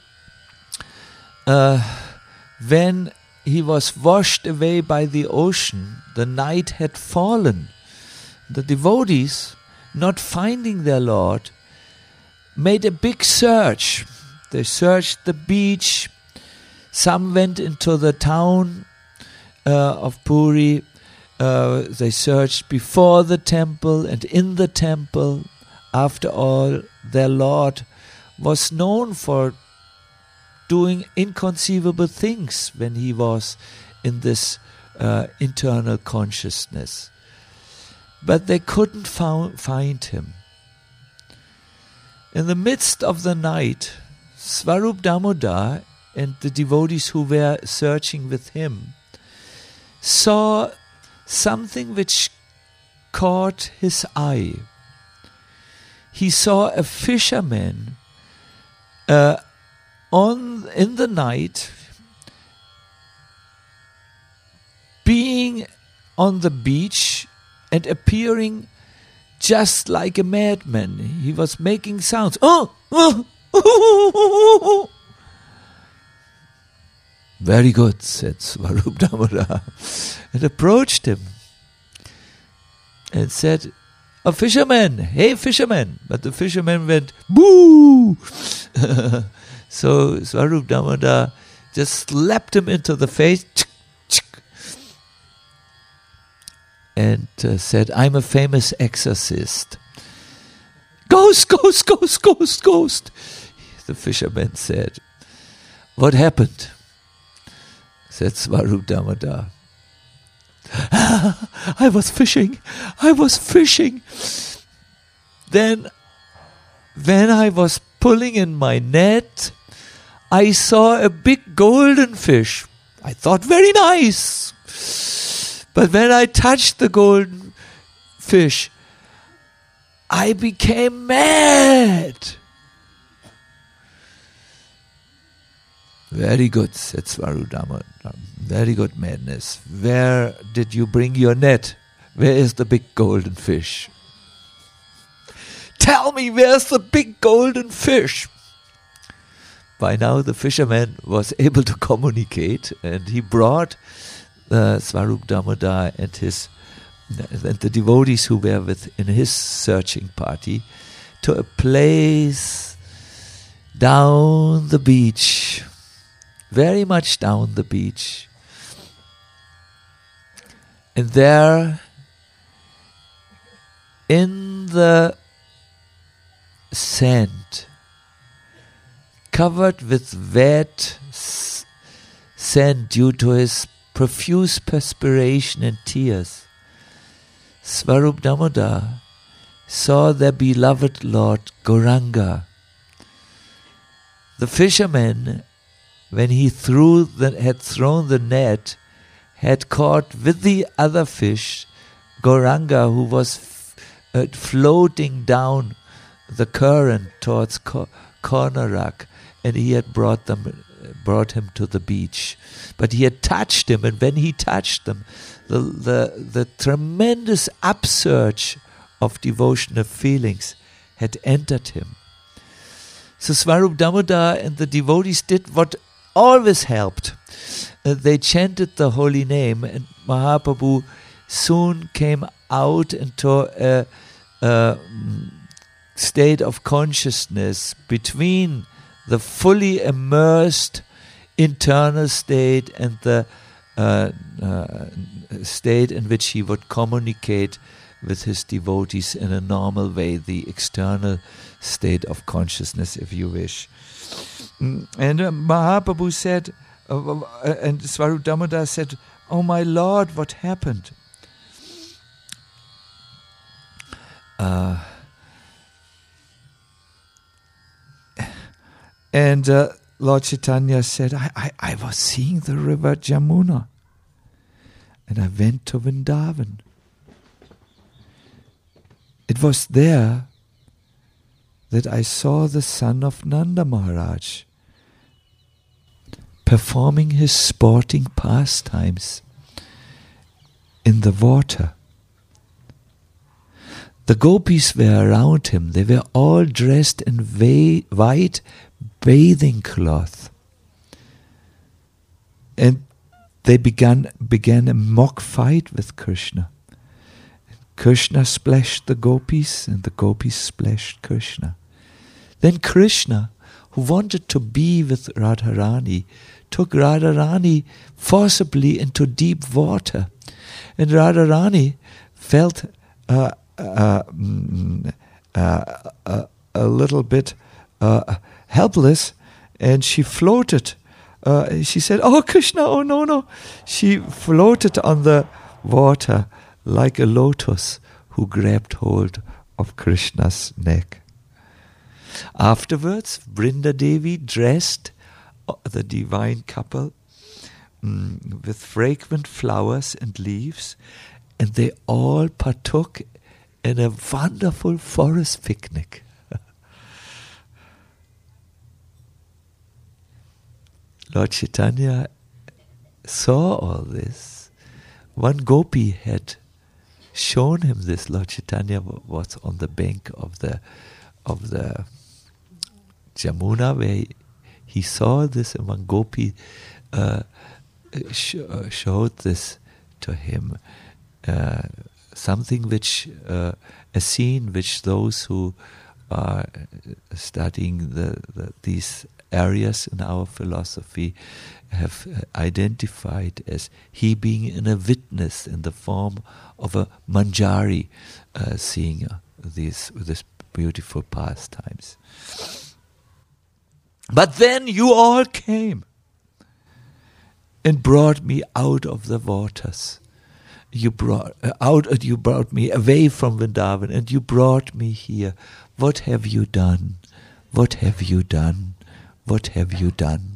uh, when he was washed away by the ocean, the night had fallen. The devotees, not finding their Lord, made a big search. They searched the beach. Some went into the town uh, of Puri. Uh, they searched before the temple and in the temple. After all, their Lord was known for doing inconceivable things when he was in this uh, internal consciousness. But they couldn't found, find him. In the midst of the night, Swarup Damodar and the devotees who were searching with him saw something which caught his eye. He saw a fisherman uh, on in the night being on the beach and appearing just like a madman. He was making sounds. Oh, oh, oh, oh, oh. Very good, said Swarup Damodar, and approached him and said, "A fisherman, hey fisherman." But the fisherman went, "Boo!" So Swarup Damodar just slapped him into the face and uh, said, "I'm a famous exorcist." "Ghost, ghost, ghost, ghost, ghost." The fisherman said. "What happened?" said Swarup Damodar. "I was fishing, I was fishing. Then, when I was pulling in my net, I saw a big golden fish. I thought, very nice. But when I touched the golden fish, I became mad." "Very good," said Swarup Damodar. "Very good, madness. Where did you bring your net? Where is the big golden fish?" "Tell me, where's the big golden fish?" By now the fisherman was able to communicate, and he brought uh, Swarup Damodar and his and the devotees who were with in his searching party to a place down the beach, very much down the beach. And there, in the sand, covered with wet s- sand due to his profuse perspiration and tears, Swarup Damodar saw their beloved Lord Gauranga. The fishermen, when he threw the, had thrown the net, had caught with the other fish Gauranga, who was f- uh, floating down the current towards Ko- Kornarak, and he had brought them, brought him to the beach. But he had touched him, and when he touched them, the the, the tremendous upsurge of devotional feelings had entered him. So Swarup Damodar and the devotees did what always helped. Uh, they chanted the holy name, and Mahaprabhu soon came out into a, a state of consciousness between the fully immersed internal state and the uh, uh, state in which he would communicate with his devotees in a normal way, the external state of consciousness, if you wish. And uh, Mahaprabhu said, uh, uh, and Swarup Damodar said, "Oh my Lord, what happened?" Uh, and uh, Lord Chaitanya said, I, I, I was seeing the river Jamuna, and I went to Vrindavan. It was there that I saw the son of Nanda Maharaj performing his sporting pastimes in the water. The gopis were around him. They were all dressed in va- white bathing cloth. And they began, began a mock fight with Krishna. Krishna splashed the gopis, and the gopis splashed Krishna. Then Krishna, who wanted to be with Radharani, took Radharani forcibly into deep water. And Radharani felt uh, uh, uh, uh, a little bit uh, helpless, and she floated. Uh, she said, "Oh Krishna, oh no, no." She floated on the water like a lotus who grabbed hold of Krishna's neck. Afterwards, Vrinda Devi dressed the divine couple mm, with fragrant flowers and leaves, and they all partook in a wonderful forest picnic. Lord Chaitanya saw all this. One gopi had shown him this. Lord Chaitanya was on the bank of the of the Jamuna, where he, he saw this, and one gopi uh, sh- uh, showed this to him. Uh, something which, uh, a scene which those who are studying the, the, these areas in our philosophy have identified as he being in a witness in the form of a manjari, uh, seeing uh, these this beautiful pastimes. But then you all came and brought me out of the waters. You brought uh, out. You brought me away from Vrindavan, and you brought me here. What have you done? What have you done? What have you done?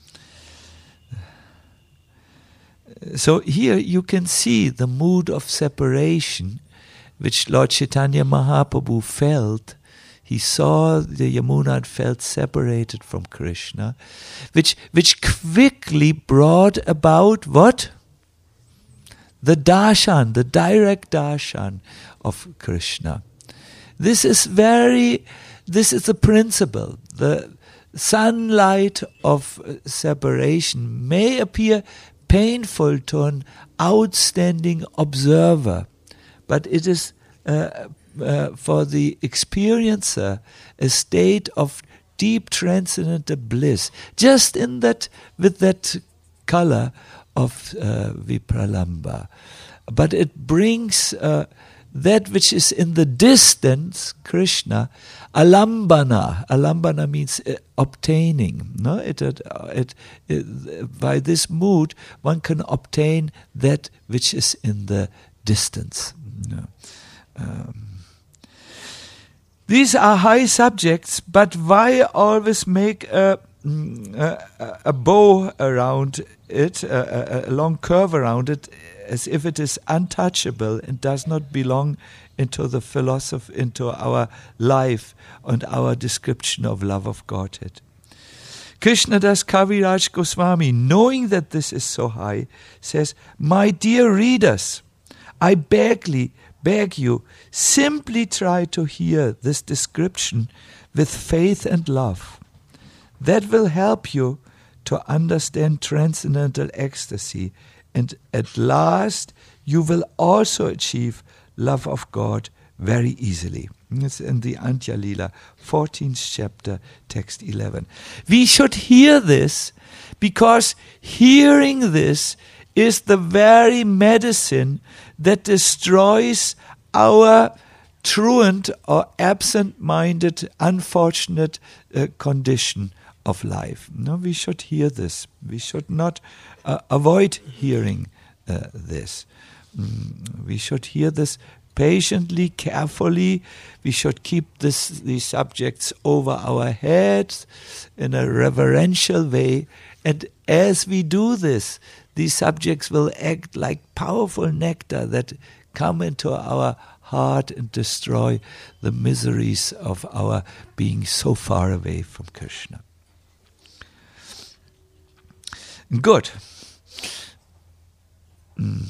So here you can see the mood of separation which Lord Chaitanya Mahaprabhu felt. He saw the Yamuna and felt separated from Krishna, which which quickly brought about what? The darshan, the direct darshan of Krishna. This is very, this is the principle. The sunlight of separation may appear painful to an outstanding observer, but it is uh, uh, for the experiencer a state of deep transcendental bliss, just in that, with that color of uh, Vipralamba. But it brings uh, that which is in the distance, Krishna, alambana. Alambana means uh, obtaining. No, it, it, it, it by this mood one can obtain that which is in the distance. No. Um, these are high subjects, but why always make a, a, a bow around it, a, a long curve around it, as if it is untouchable and does not belong into the philosophy, into our life and our description of love of Godhead? Krishnadas Kaviraj Goswami, knowing that this is so high, says, "My dear readers, I begly, beg you, simply try to hear this description with faith and love. That will help you to understand transcendental ecstasy, and at last you will also achieve love of God very easily." It's in the Antya Lila, fourteenth chapter, text eleven. We should hear this, because hearing this is the very medicine that destroys our truant or absent-minded, unfortunate uh, condition of life. No, we should hear this. We should not uh, avoid hearing uh, this. Mm, we should hear this patiently, carefully. We should keep this, these subjects over our heads in a reverential way. And as we do this, these subjects will act like powerful nectar that come into our heart and destroy the miseries of our being so far away from Krishna. Good. Mm.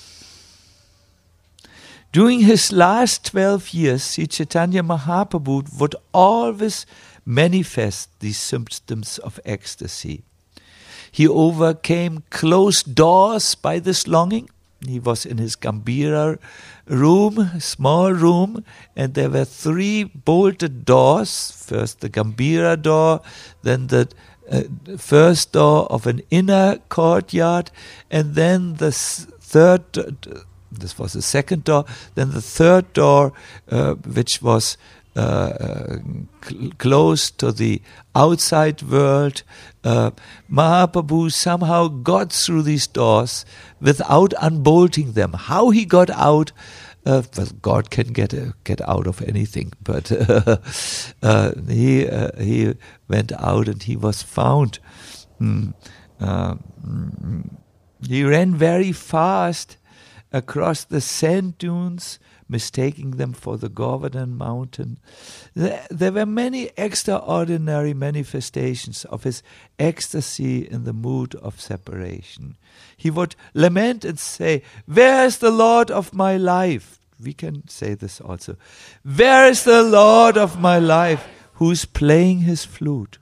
During his last twelve years, Sri Chaitanya Mahaprabhu would always manifest these symptoms of ecstasy. He overcame closed doors by this longing. He was in his Gambhira room, small room, and there were three bolted doors. First the Gambhira door, then the uh, first door of an inner courtyard, and then the s- third uh, This was the second door. Then the third door, uh, which was uh, uh, cl- close to the outside world. Uh, Mahaprabhu somehow got through these doors without unbolting them. How he got out, uh, well, God can get uh, get out of anything. But uh, uh, he uh, he went out and he was found. Mm, uh, mm, he ran very fast across the sand dunes, mistaking them for the Govardhan mountain. There, there were many extraordinary manifestations of his ecstasy in the mood of separation. He would lament and say, "Where is the Lord of my life?" We can say this also. "Where is the Lord of my life who is playing his flute?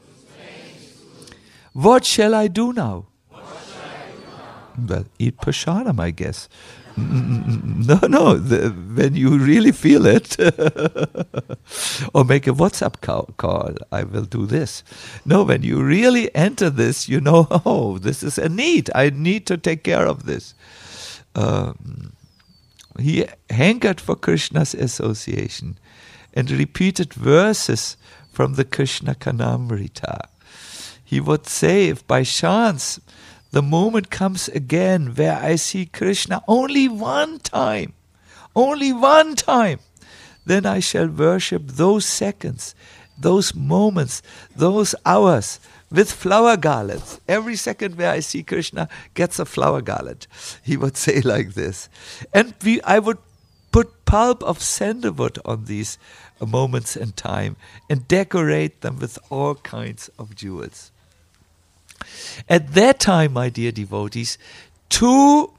What shall I do now?" Well, eat prasadam, I guess. No, no, the, when you really feel it. Or make a WhatsApp call, call, I will do this. No, when you really enter this, you know, oh, this is a need. I need to take care of this. Um, he hankered for Krishna's association and repeated verses from the Krishna Kanamrita. He would say, if by chance the moment comes again where I see Krishna only one time, only one time, then I shall worship those seconds, those moments, those hours with flower garlands. Every second where I see Krishna gets a flower garland. He would say like this. And we, I would put pulp of sandalwood on these moments in time and decorate them with all kinds of jewels. At that time, my dear devotees, two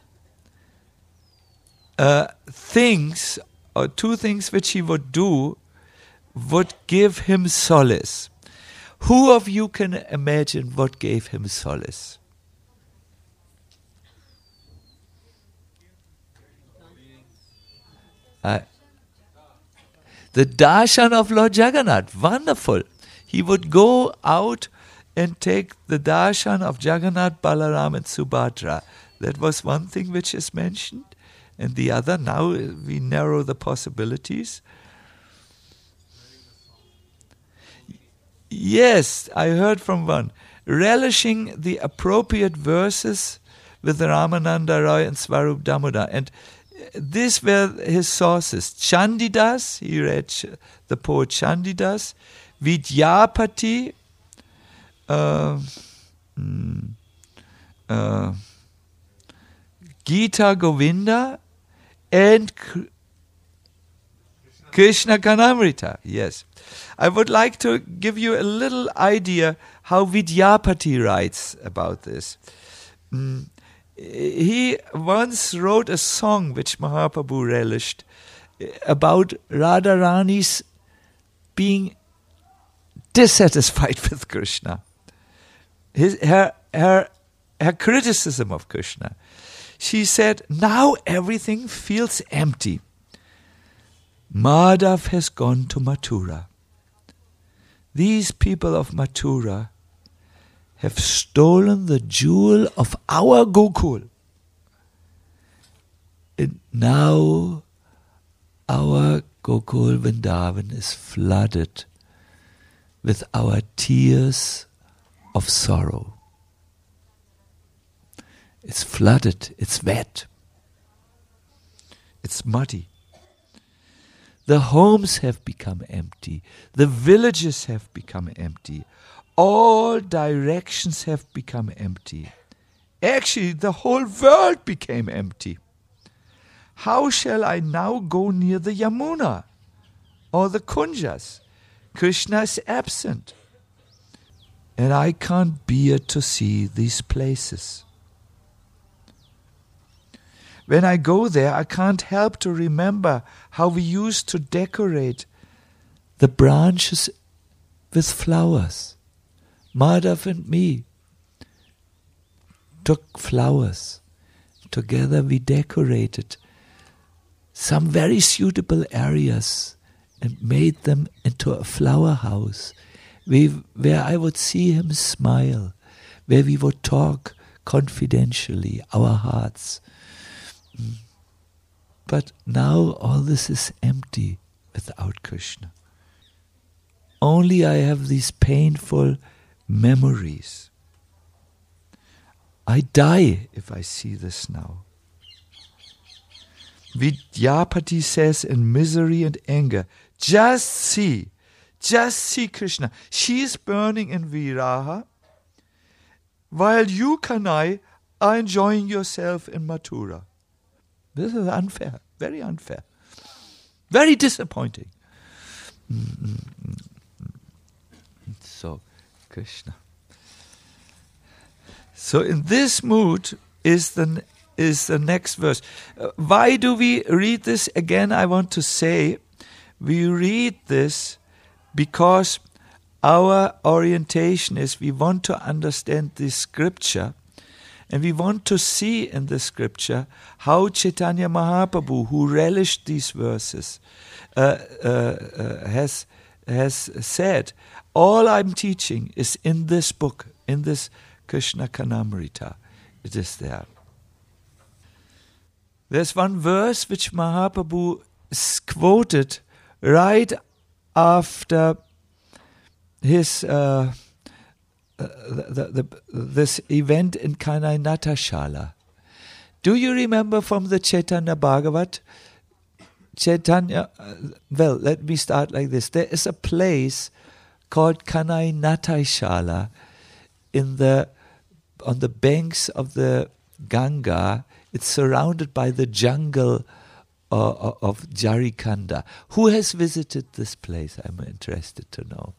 uh, things, or two things which he would do, would give him solace. Who of you can imagine what gave him solace? Uh, the darshan of Lord Jagannath, wonderful. He would go out and take the darshan of Jagannath, Balaram and Subhadra. That was one thing which is mentioned. And the other, now we narrow the possibilities. Yes, I heard from one. Relishing the appropriate verses with Ramananda Roy and Swarup Damodar. And these were his sources. Chandidas, he read the poet Chandidas, Vidyapati, uh, mm, uh, Gita Govinda, and Krishna Karnamrita. Yes. I would like to give you a little idea how Vidyapati writes about this. Mm. He once wrote a song which Mahaprabhu relished about Radharani's being dissatisfied with Krishna. His, her, her, her criticism of Krishna. She said, now everything feels empty. Madhav has gone to Mathura. These people of Mathura have stolen the jewel of our Gokul. And now our Gokul Vrindavan is flooded with our tears of sorrow. It's flooded, it's wet, it's muddy. The homes have become empty, the villages have become empty. All directions have become empty. Actually, the whole world became empty. How shall I now go near the Yamuna or the Kunjas? Krishna is absent. And I can't bear to see these places. When I go there, I can't help to remember how we used to decorate the branches with flowers. Madhav and me took flowers. Together we decorated some very suitable areas and made them into a flower house we, where I would see him smile, where we would talk confidentially, our hearts. But now all this is empty without Krishna. Only I have these painful memories. I die if I see this now. Vidyapati says in misery and anger, just see, just see Krishna. She is burning in Viraha, while you, Kanai, are enjoying yourself in Mathura. This is unfair, very unfair, very disappointing. Mm-hmm. So, Krishna. So in this mood is the is the next verse. Uh, why do we read this again? I want to say we read this because our orientation is we want to understand this scripture, and we want to see in the scripture how Chaitanya Mahaprabhu, who relished these verses, uh, uh, uh, has has said, all I'm teaching is in this book, in this Krishna Karnamrita. It is there. There's one verse which Mahaprabhu quoted right after his uh, uh, the, the, this event in Kanai Natashala. Do you remember from the Chaitanya Bhagavat? Chaitanya, uh, well, let me start like this. There is a place called Kanai Natashala in the on the banks of the Ganga. It's surrounded by the jungle uh, of Jarikanda. Who has visited this place? I'm interested to know.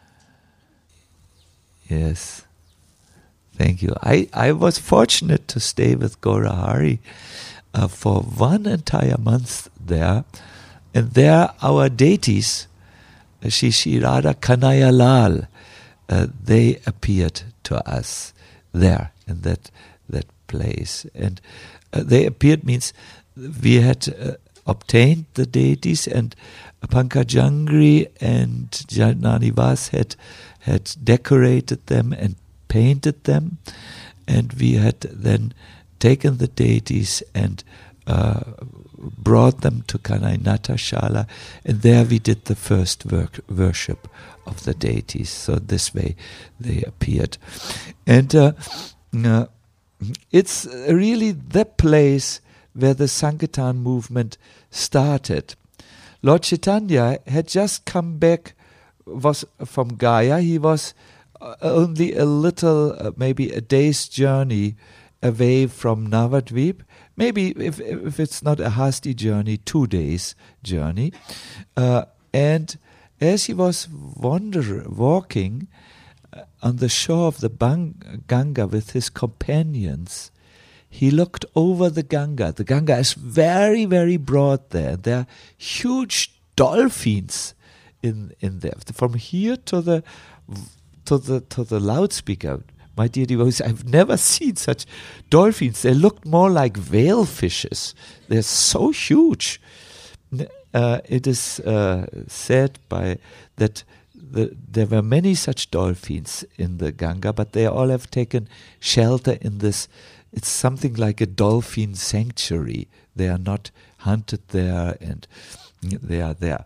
Yes. Thank you. I, I was fortunate to stay with Gaurahari uh, for one entire month there. And there our deities, Shri Shri Radha Kanaya Lal, uh, they appeared to us there in that that place. And uh, they appeared means we had uh, obtained the deities, and Pankajangri and Jananivas had had decorated them and painted them, and we had then taken the deities and uh, brought them to Kanai Natashala, and there we did the first work, worship of the deities. So this way they appeared. And uh, uh, it's really the place where the Sankirtan movement started. Lord Chaitanya had just come back was from Gaya. He was uh, only a little, uh, maybe a day's journey away from Navadvip. Maybe if if it's not a hasty journey, two days journey. Uh, and as he was wander walking uh, on the shore of the Bang- Ganga with his companions, he looked over the Ganga. The Ganga is very, very broad there. There are huge dolphins in in there. From here to the to the to the loudspeaker, my dear devotees, I've never seen such dolphins. They looked more like whale fishes. They're so huge. Uh, it is uh, said by that the, there were many such dolphins in the Ganga, but they all have taken shelter in this. It's something like a dolphin sanctuary. They are not hunted there, and they are there.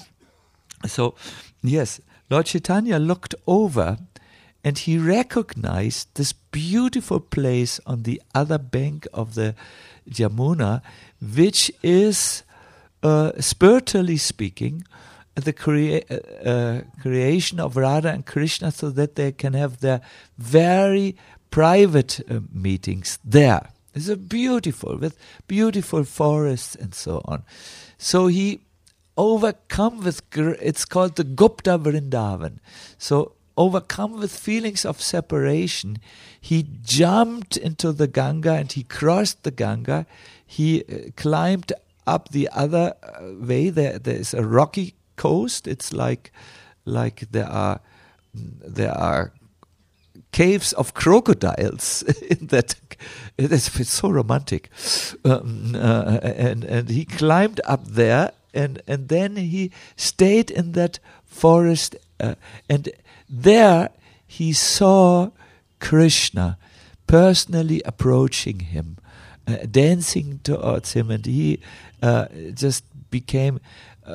So, yes, Lord Chaitanya looked over and he recognized this beautiful place on the other bank of the Yamuna, which is, uh, spiritually speaking, the crea- uh, creation of Radha and Krishna, so that they can have their very private uh, meetings there. It's a beautiful, with beautiful forests and so on. So he overcome with, it's called the Gupta Vrindavan. So overcome with feelings of separation, he jumped into the Ganga and he crossed the Ganga. He uh, climbed up the other uh, way. There, there is a rocky coast. It's like, like there are, there are caves of crocodiles in that. It's, it's so romantic. Um, uh, and and he climbed up there, and and then he stayed in that forest, uh, and there he saw Krishna personally approaching him, uh, dancing towards him, and he uh, just became uh,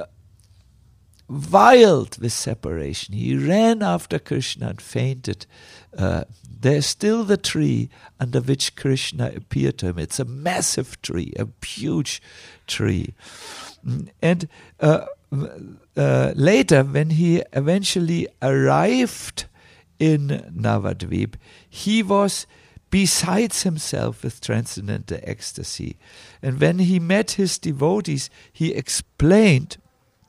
wild with separation. He ran after Krishna and fainted. Uh, there's still the tree under which Krishna appeared to him. It's a massive tree, a huge tree. And uh, uh, later, when he eventually arrived in Navadvip, he was besides himself with transcendental ecstasy. And when he met his devotees, he explained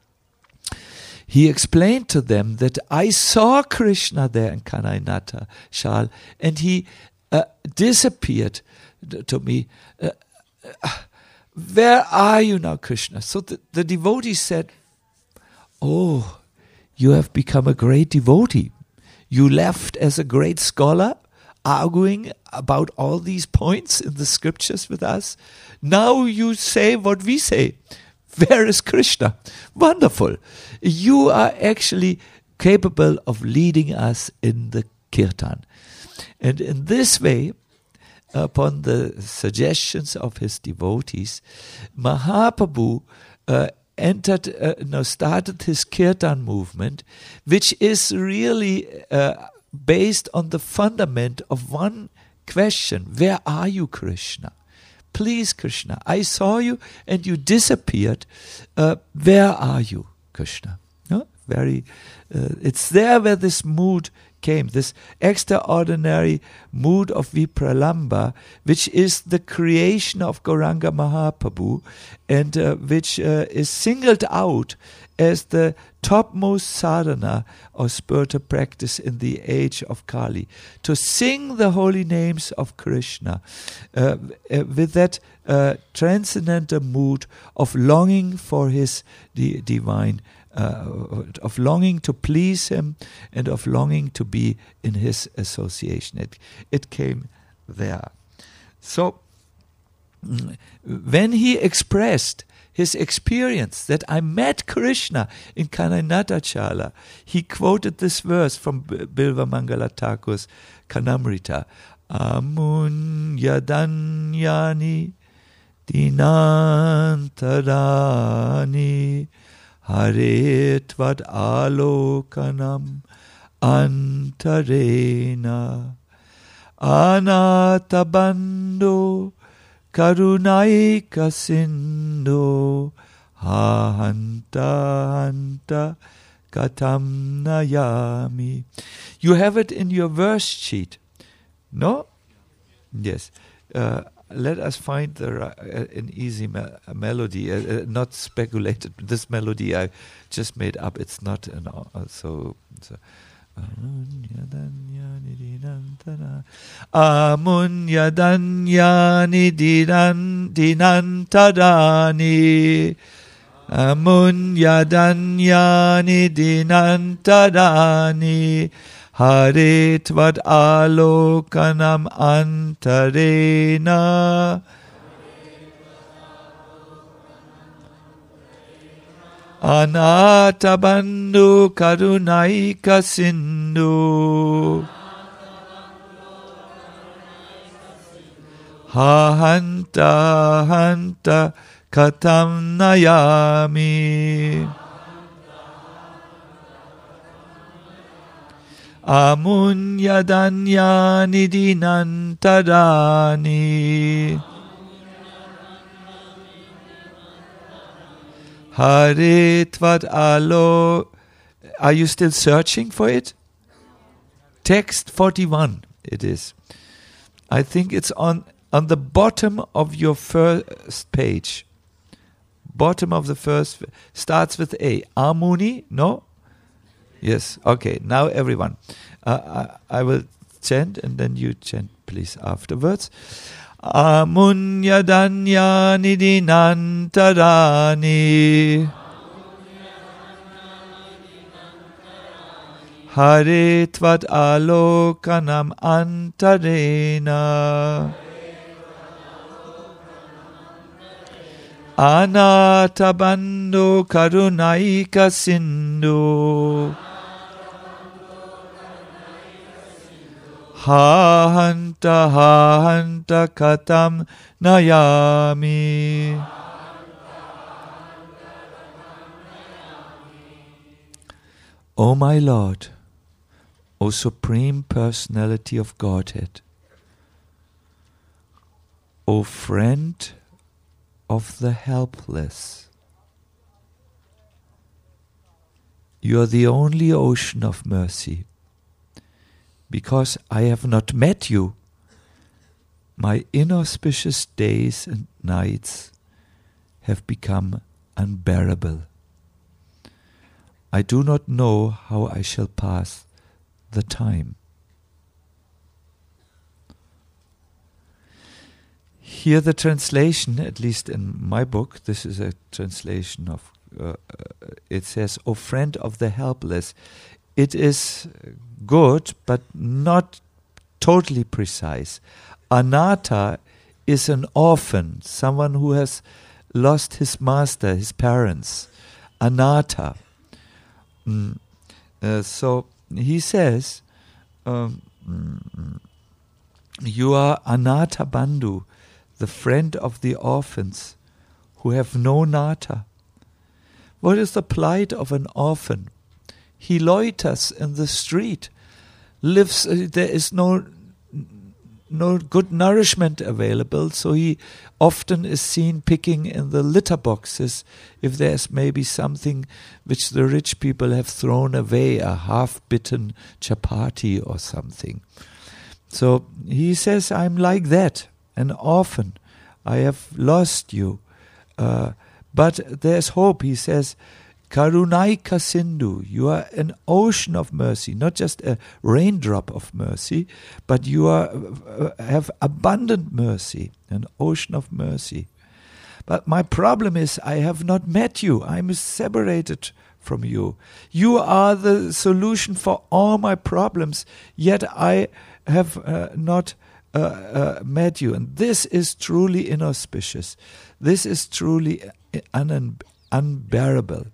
He explained to them that I saw Krishna there in Kanainata Shal, and he uh, disappeared to me. Uh, uh, where are you now, Krishna? So the, the devotee said, oh, you have become a great devotee. You left as a great scholar, arguing about all these points in the scriptures with us. Now you say what we say. Where is Krishna? Wonderful. You are actually capable of leading us in the kirtan. And in this way, upon the suggestions of his devotees, Mahaprabhu uh, entered, uh, no, started his kirtan movement, which is really uh, based on the fundament of one question: where are you, Krishna? Please, Krishna, I saw you and you disappeared. Uh, where are you, Krishna? No? Very. Uh, it's there where this mood came, this extraordinary mood of Vipralamba, which is the creation of Gauranga Mahaprabhu, and uh, which uh, is singled out as the topmost sadhana or spiritual practice in the age of Kali, to sing the holy names of Krishna uh, uh, with that uh, transcendental mood of longing for his di- divine, uh, of longing to please him, and of longing to be in his association. It, it came there. So when he expressed his experience that I met Krishna in Kanainatachala, he quoted this verse from Bilva Mangala Thakur's Kanamrita: Amunyadanyani dinantarani haretvad alokanam antarena anatabando karunaika sindhu hanta hanta katam nayami. You have it in your verse sheet, no? Yes. Uh, let us find the, uh, an easy me- melody, uh, uh, not speculated. This melody I just made up. It's not an uh, so. so Amunyadanyani dinan dinantadani Amunyadanyani dinantadani Hare tvad alokanam antarena Anata bandhu karunaika sindhu Ha hanta hanta katam nayami Amunyadanyani dinantadani Hare tvad alo. Are you still searching for it? Text forty-one it is. I think it's on, on the bottom of your first page. Bottom of the first, starts with A. Amuni? No? Yes, okay. Now everyone. Uh, I, I will chant and then you chant please afterwards. Amunyadanyani dinantadani Hare tvad alokanam antarena Anata bandhu karunaika sindhu Ha hanta ha hanta katam nayami. O my Lord, O Supreme Personality of Godhead, O friend of the helpless, you are the only ocean of mercy. Because I have not met you, my inauspicious days and nights have become unbearable. I do not know how I shall pass the time. Here the translation, at least in my book, this is a translation of, uh, uh, it says, O friend of the helpless. It is good, but not totally precise. Anata is an orphan, someone who has lost his master, his parents. Anata. Mm. Uh, so he says, um, mm, you are Anata Bandhu, the friend of the orphans who have no nata. What is the plight of an orphan? He loiters in the street, lives, uh, there is no no good nourishment available, so he often is seen picking in the litter boxes if there's maybe something which the rich people have thrown away, a half-bitten chapati or something. So he says, I'm like that, an orphan. I have lost you. Uh, but there's hope. He says, Karunaika Sindhu, you are an ocean of mercy, not just a raindrop of mercy, but you are uh, have abundant mercy, an ocean of mercy. But my problem is I have not met you. I'm separated from you. You are the solution for all my problems, yet I have uh, not uh, uh, met you. And this is truly inauspicious. This is truly un- unbearable.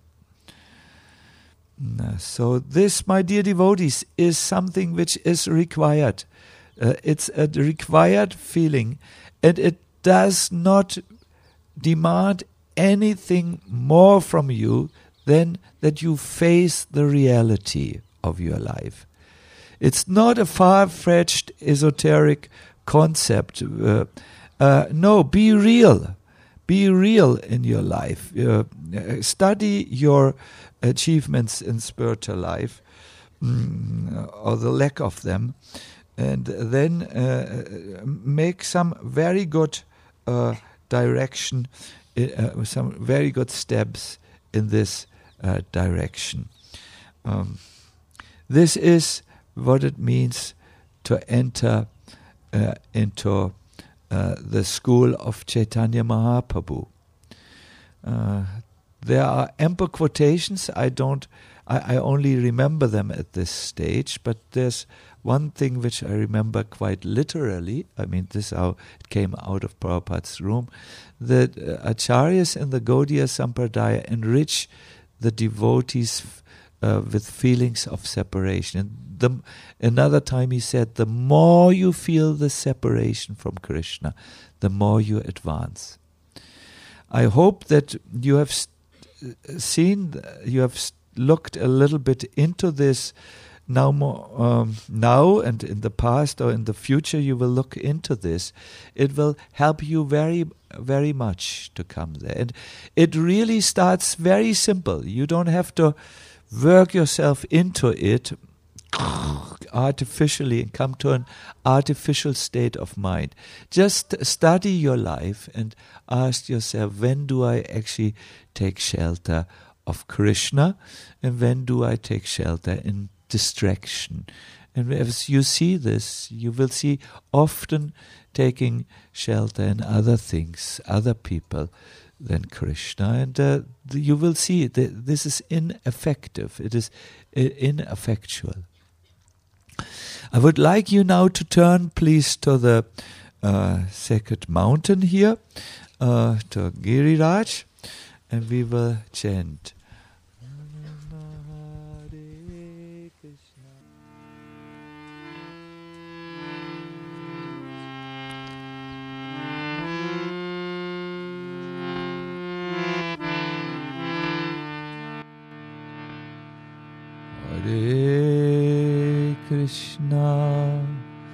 So this, my dear devotees, is something which is required. Uh, it's a required feeling, and it does not demand anything more from you than that you face the reality of your life. It's not a far-fetched esoteric concept uh, Uh, no, be real. Be real in your life. Uh, study your achievements in spiritual life, mm, or the lack of them, and then uh, make some very good uh, direction, uh, some very good steps in this uh, direction. Um, this is what it means to enter uh, into Uh, the school of Chaitanya Mahaprabhu. Uh, there are ample quotations. I don't. I, I only remember them at this stage. But there's one thing which I remember quite literally. I mean, this is how it came out of Prabhupada's room. That uh, acharyas in the Gaudiya Sampradaya enrich the devotees uh, with feelings of separation. And the, another time he said, the more you feel the separation from Krishna, the more you advance. I hope that you have st- seen, you have st- looked a little bit into this now, more, um, now and in the past or in the future. You will look into this. It will help you very, very much to come there. And it really starts very simple. You don't have to work yourself into it artificially and come to an artificial state of mind. Just study your life and ask yourself, when do I actually take shelter of Krishna, and when do I take shelter in distraction? And as you see this, you will see often taking shelter in other things, other people than Krishna, and uh, you will see that this is ineffective. It is ineffectual. I would like you now to turn, please, to the uh, sacred mountain here, uh, to Giriraj, and we will chant. Hare Krishna,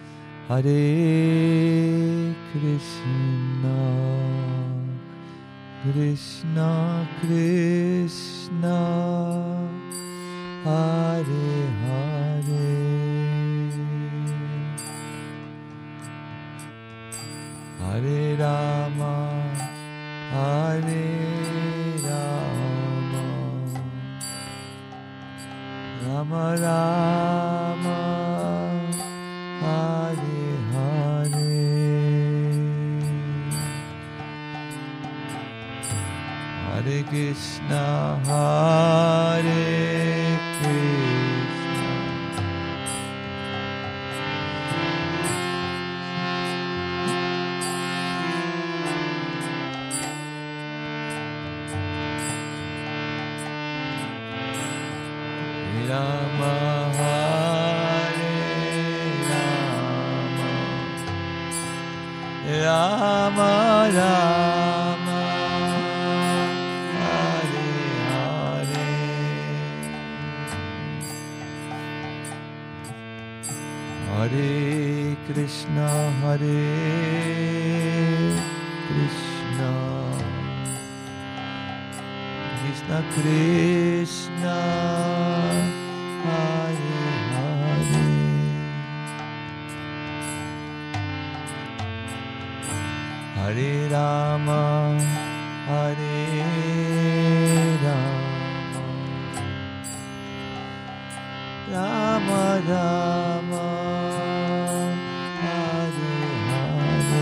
Hare Krishna, Krishna Krishna, Hare Hare, Hare Rama, Hare Rama, Rama Rama, Hare Hare, Hare Krishna, Hare Krishna, Rama Hare Rama, Rama Rama, Hare Hare, Hare Krishna, Hare Krishna, Krishna Krishna, Hare Hare, Hare Rama, Hare Rama, Rama Rama, Hare Hare,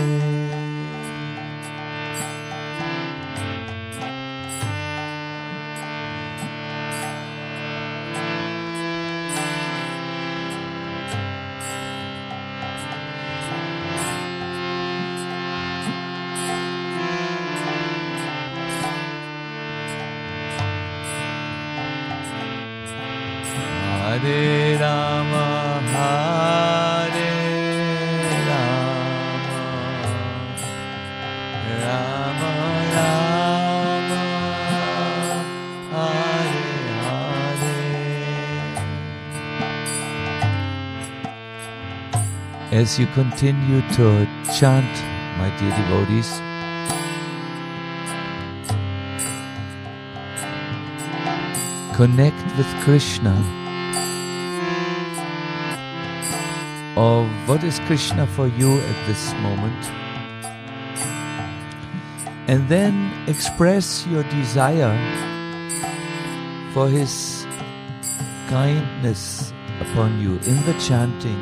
Hare Rama, Hare Rama, Rama Rama, Hare Hare. As you continue to chant my dear devotees. Connect with Krishna. Or what is Krishna for you at this moment? And then express your desire for His kindness upon you in the chanting.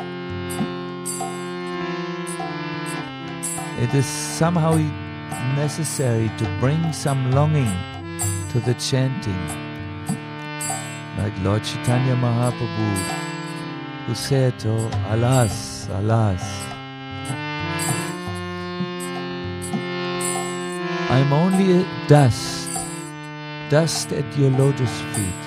It is somehow necessary to bring some longing to the chanting. Like Lord Chaitanya Mahaprabhu, who said, oh, alas, alas, I'm only a dust, dust at your lotus feet,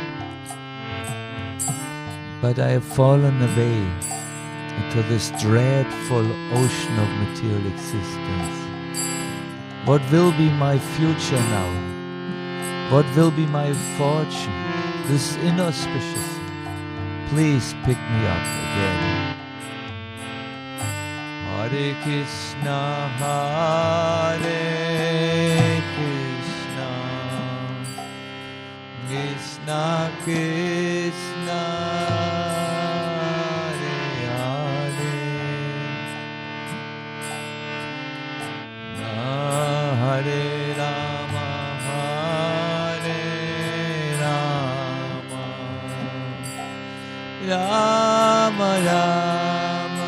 but I have fallen away into this dreadful ocean of material existence. What will be my future now? What will be my fortune? This is inauspicious. Please pick me up again. Hare Krishna, Hare Krishna, Krishna Krishna, Hare Hare, Hare Rama, Hare Rama, Rama Rama,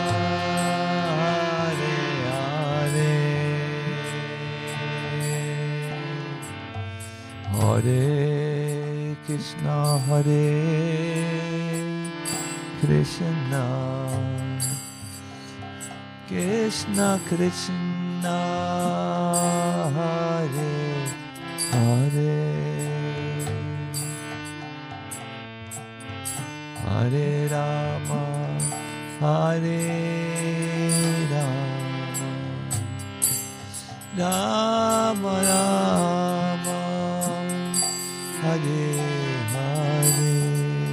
Hare Hare, Hare Krishna, Hare Krishna, Krishna Krishna, Hare Hare, Hare Rama, Hare Rama, Rama Rama, Hare Hare.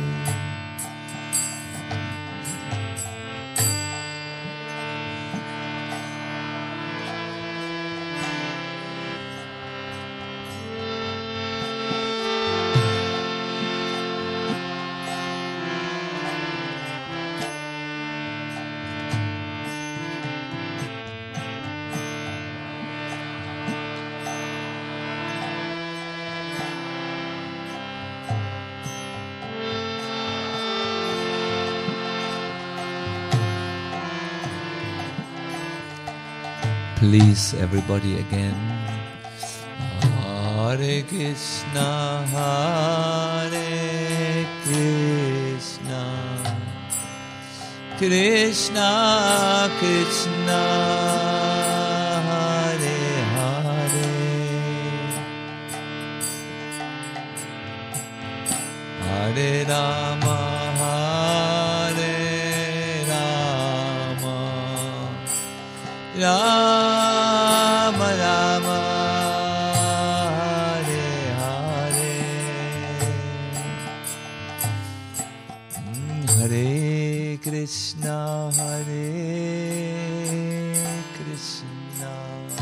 Please, everybody, again. Hare Krishna, Hare Krishna, Krishna Krishna, Hare Hare, Hare Rama, Hare Rama, Rama Rama, Hare Hare, Hare Krishna, Hare Krishna,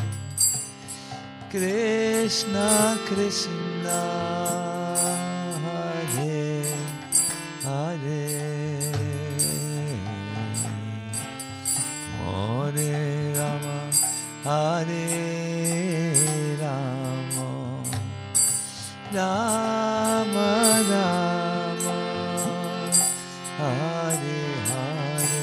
Krishna Krishna, Hare Hare, Hare Rama, Hare Rama, Rama Rama, Hare Hare.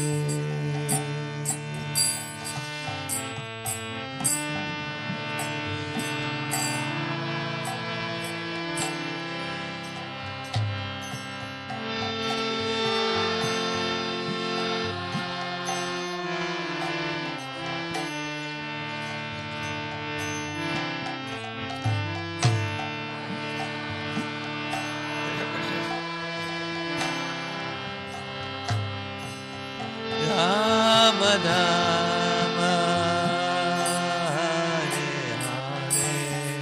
Rama Rama, Hare Hare,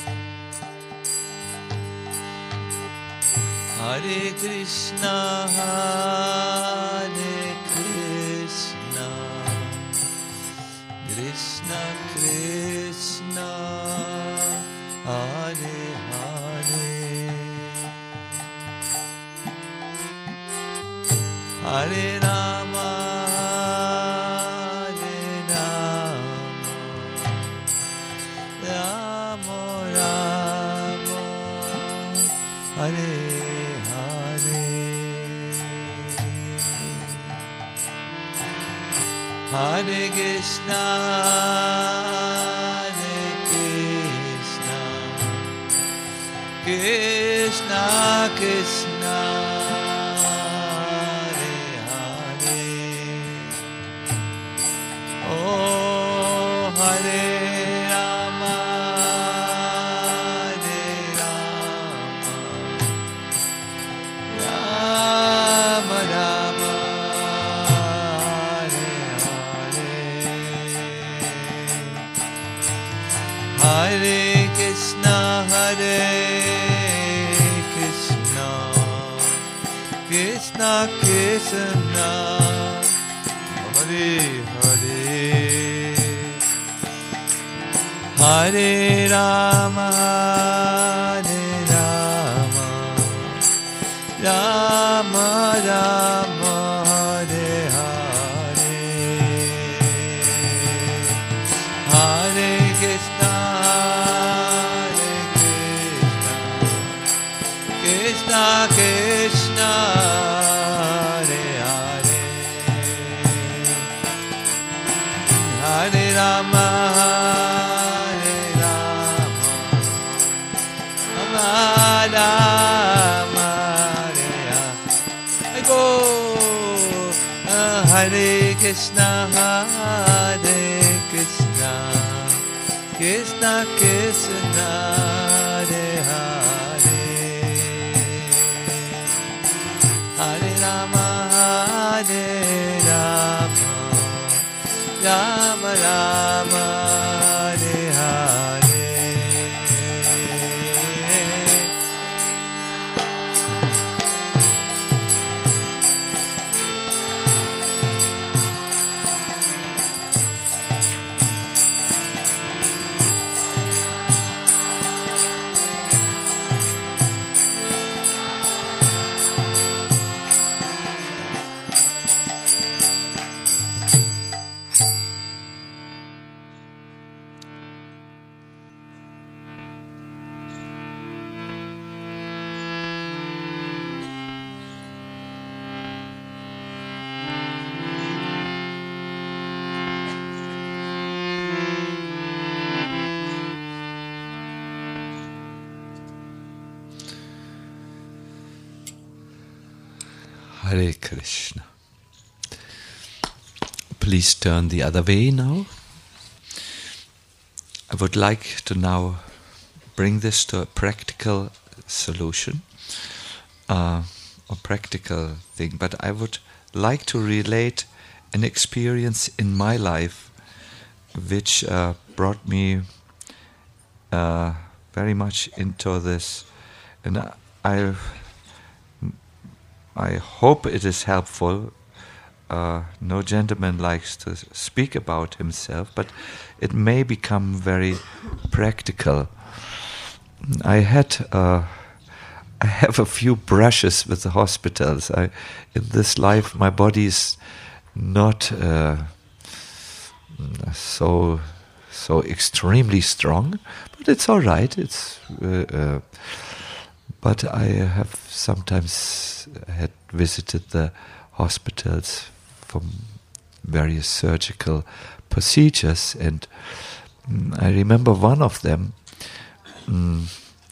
Hare Krishna, Hare Krishna, Krishna Krishna Hare Hare Hare Rama Hare Rama Rama Rama Hare Hare Hare Krishna Hare Krishna Krishna Krishna Hare Hare Oh Hare Rama Hare Rama Rama Rama Hare Krishna, Hare Krishna, Krishna Krishna, Hare Hare, Hare Rama, Hare Rama, Rama Rama, Hare Hare, Hare Krishna. Krishna Krishna Hare Hare Hare Rama Hare Rama Rama Rama Hare Hare I go uh, Hare Krishna Hare Krishna Krishna Krishna Hare Hare Hare Rama, Hare Rama, Rama Rama, Hare Hare. Hare Krishna. Please turn the other way now. I would like to now bring this to a practical solution, uh, a practical thing, but I would like to relate an experience in my life which uh, brought me uh, very much into this, and I I hope it is helpful. Uh, no gentleman likes to speak about himself, but it may become very practical. I had, uh, I have a few brushes with the hospitals. I, in this life, my body is not uh, so so extremely strong, but it's all right. It's uh, uh, but I have sometimes had visited the hospitals for various surgical procedures, and mm, I remember one of them. Mm,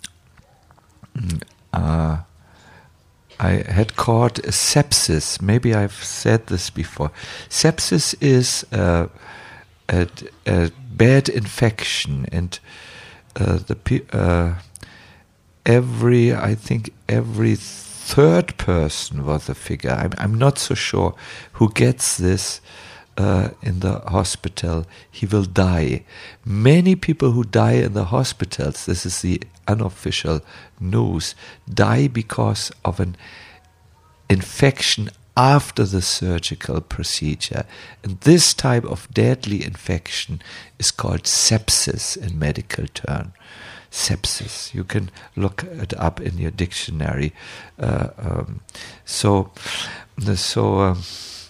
uh, I had caught a sepsis. Maybe I've said this before. Sepsis is uh, a, a bad infection, and uh, the uh, every I think every third person was a figure. I'm, I'm not so sure who gets this uh, in the hospital. He will die. Many people who die in the hospitals, this is the unofficial news, die because of an infection after the surgical procedure. And this type of deadly infection is called sepsis in medical term. Sepsis. You can look it up in your dictionary. Uh, um, so, so um,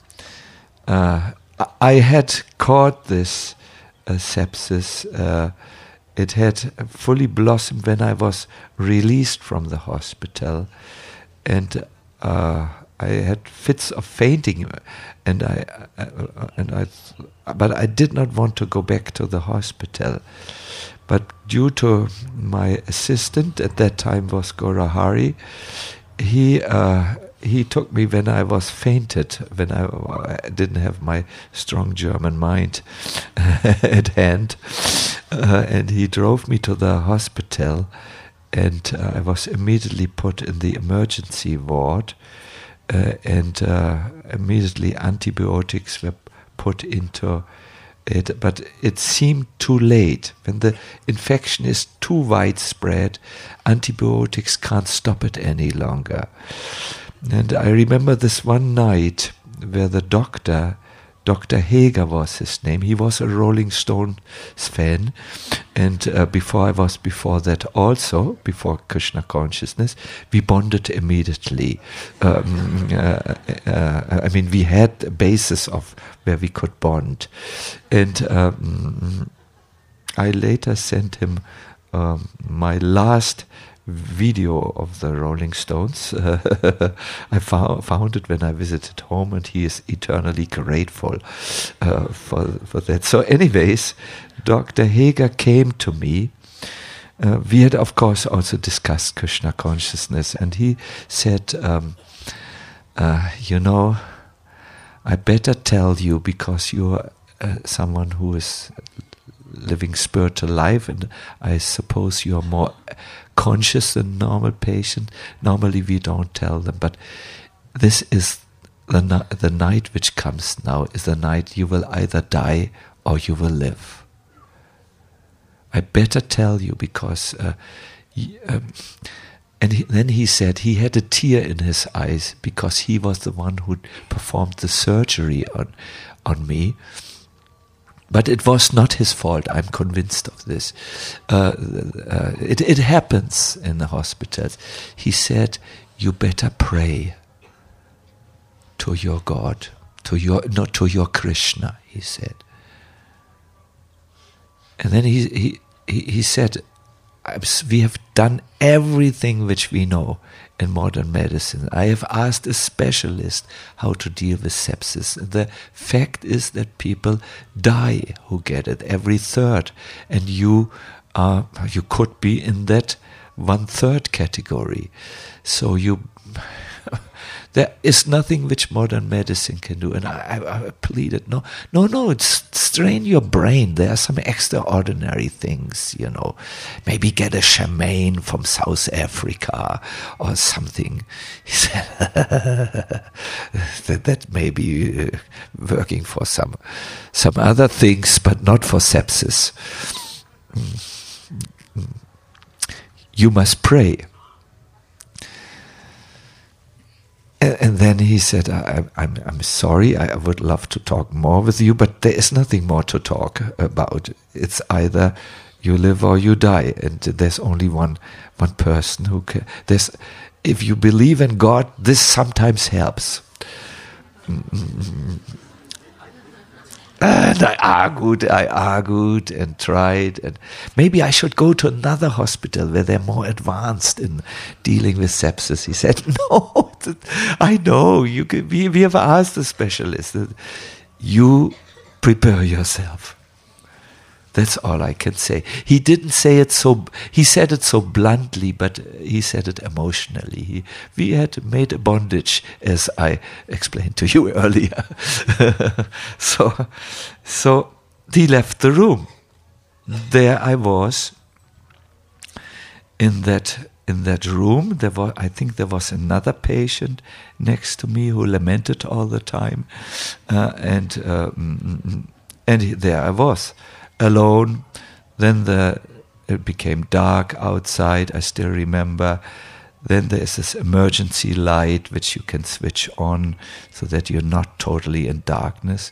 uh, I had caught this uh, sepsis. Uh, it had fully blossomed when I was released from the hospital, and uh, I had fits of fainting, and I uh, and I, but I did not want to go back to the hospital. But due to my assistant at that time was Gorahari, he uh, he took me when I was fainted, when I, I didn't have my strong German mind at hand, uh, and he drove me to the hospital, and uh, I was immediately put in the emergency ward, uh, and uh, immediately antibiotics were put into it, but it seemed too late. When the infection is too widespread, antibiotics can't stop it any longer. And I remember this one night where the doctor, Doctor Heger was his name, he was a Rolling Stones fan, and uh, before I was before that also, before Krishna consciousness, we bonded immediately. Um, uh, uh, I mean, we had a basis of where we could bond. And um, I later sent him um, my last video of the Rolling Stones. Uh, I found, found it when I visited home, and he is eternally grateful uh, for, for that. So anyways, Doctor Heger came to me. Uh, we had, of course, also discussed Krishna consciousness, and he said, um, uh, you know, I better tell you, because you're uh, someone who is living spiritual life, and I suppose you're more conscious than normal patient. Normally we don't tell them, but this is the, na- the night which comes now, is the night you will either die or you will live. I better tell you, because uh, he, um, and he, then he said he had a tear in his eyes because he was the one who performed the surgery on on me. But it was not his fault. I'm convinced of this. Uh, uh, it, it happens in the hospitals. He said, "You better pray to your God, to your not to your Krishna." He said, and then he he he, he said, "We have done everything which we know in modern medicine. I have asked a specialist how to deal with sepsis. The fact is that people die who get it, every third, and you uh, you could be in that one third category. So you." There is nothing which modern medicine can do. And I, I, I pleaded, no, no, no, it's strain your brain. There are some extraordinary things, you know. Maybe get a shaman from South Africa or something. He said, that, that may be uh, working for some, some other things, but not for sepsis. You must pray. And then he said, I, I'm, I'm sorry, I would love to talk more with you, but there is nothing more to talk about. It's either you live or you die, and there's only one one person who can. There's, if you believe in God, this sometimes helps. And I argued, I argued and tried, and maybe I should go to another hospital where they're more advanced in dealing with sepsis. He said, no, I know, you can, we, we have asked the specialist, you prepare yourself. That's all I can say. He didn't say it so, he said it so bluntly, but he said it emotionally. He, we had made a bondage, as I explained to you earlier. so, so he left the room. There I was in that in that room. There was, I think there was another patient next to me who lamented all the time, uh, and uh, and there I was, alone. Then the it became dark outside. I still remember Then there's this emergency light which you can switch on so that you're not totally in darkness.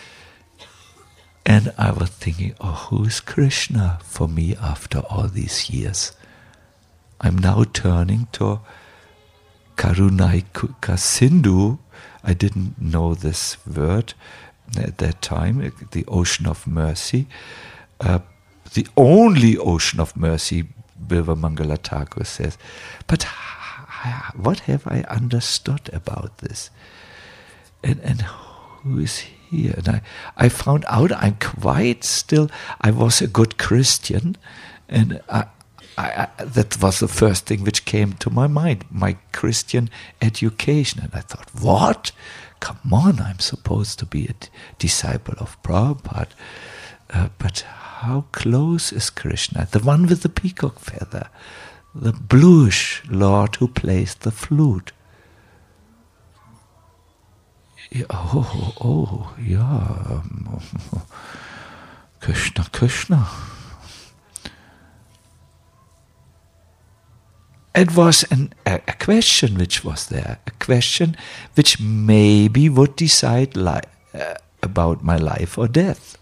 And I was thinking, oh, who is Krishna for me after all these years? I'm now turning to Karunaika Sindhu. I didn't know this word at that time, the ocean of mercy. Uh, the only ocean of mercy, Bilvamangala Thakur says. But what have I understood about this? And, and who is here? And I, I found out I'm quite still, I was a good Christian, and I, I, I, that was the first thing which came to my mind, my Christian education. And I thought, what? Come on, I'm supposed to be a d- disciple of Prabhupada. Uh, but how close is Krishna? The one with the peacock feather, the bluish Lord who plays the flute. Yeah, oh, oh, yeah. Um, Krishna, Krishna. It was an, a, a question which was there, a question which maybe would decide li- uh, about my life or death.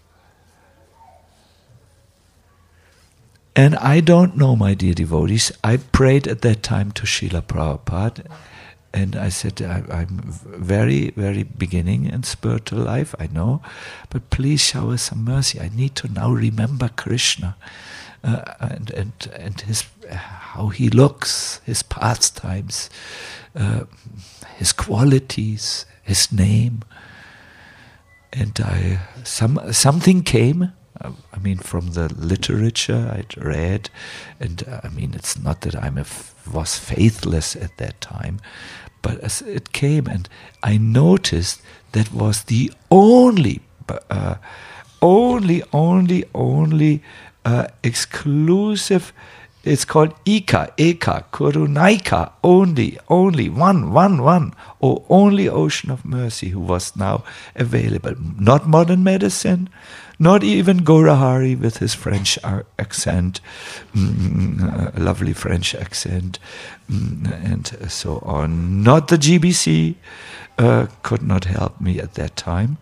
And I don't know, my dear devotees, I prayed at that time to Srila Prabhupada, and I said, I, I'm very, very beginning in spiritual life, I know, but please shower some mercy. I need to now remember Krishna. Uh, and and and his uh, how he looks, his pastimes, uh, his qualities, his name, and I some something came. Uh, I mean, from the literature I'd read, and uh, I mean, it's not that I f- was faithless at that time, but as it came, and I noticed that was the only, uh, only, only, only. Uh, exclusive, it's called Ika, Eka, Karunaika, only, only, one, one, one, or only ocean of mercy who was now available. Not modern medicine, not even Gaurahari with his French accent, mm, a lovely French accent, mm, and so on. Not the G B C, uh, could not help me at that time.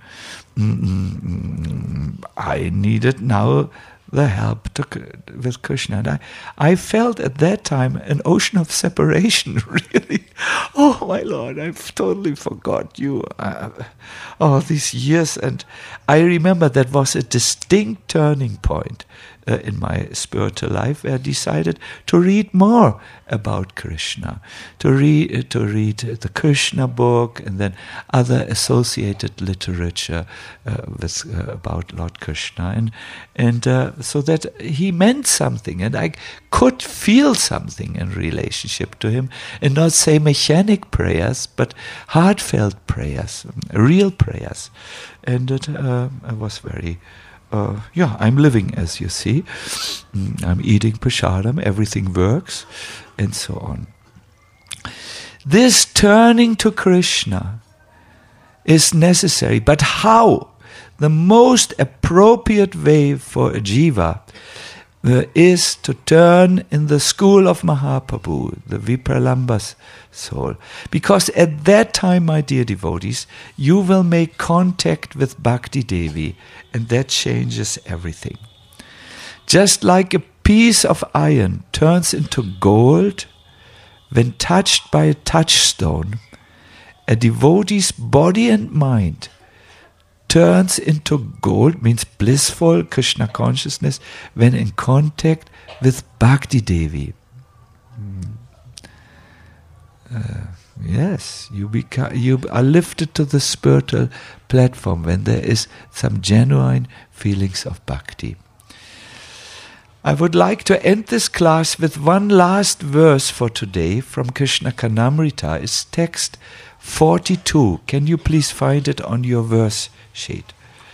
Mm, I needed now the help to, with Krishna. And I, I felt at that time an ocean of separation, really. Oh, my Lord, I've totally forgot you uh, all these years. And I remember that was a distinct turning point uh, in my spiritual life, where I decided to read more about Krishna, to read, to read the Krishna book, and then other associated literature uh, with, uh, about Lord Krishna. And, and uh, so that he meant something, and I could feel something in relationship to him, and not say mechanic prayers, but heartfelt prayers, real prayers. And it uh, I was very, uh, yeah, I'm living, as you see. I'm eating prasadam, everything works, and so on. This turning to Krishna is necessary, but how? The most appropriate way for a jiva uh, is to turn in the school of Mahaprabhu, the Vipralamba's soul. Because at that time, my dear devotees, you will make contact with Bhakti Devi, and that changes everything. Just like a piece of iron turns into gold when touched by a touchstone, a devotee's body and mind turns into gold, means blissful Krishna consciousness, when in contact with Bhakti Devi. Mm. Uh, yes, you become, you are lifted to the spiritual platform when there is some genuine feelings of bhakti. I would like to end this class with one last verse for today from Krishna Karnamrita. It's text forty-two. Can you please find it on your verse sheet?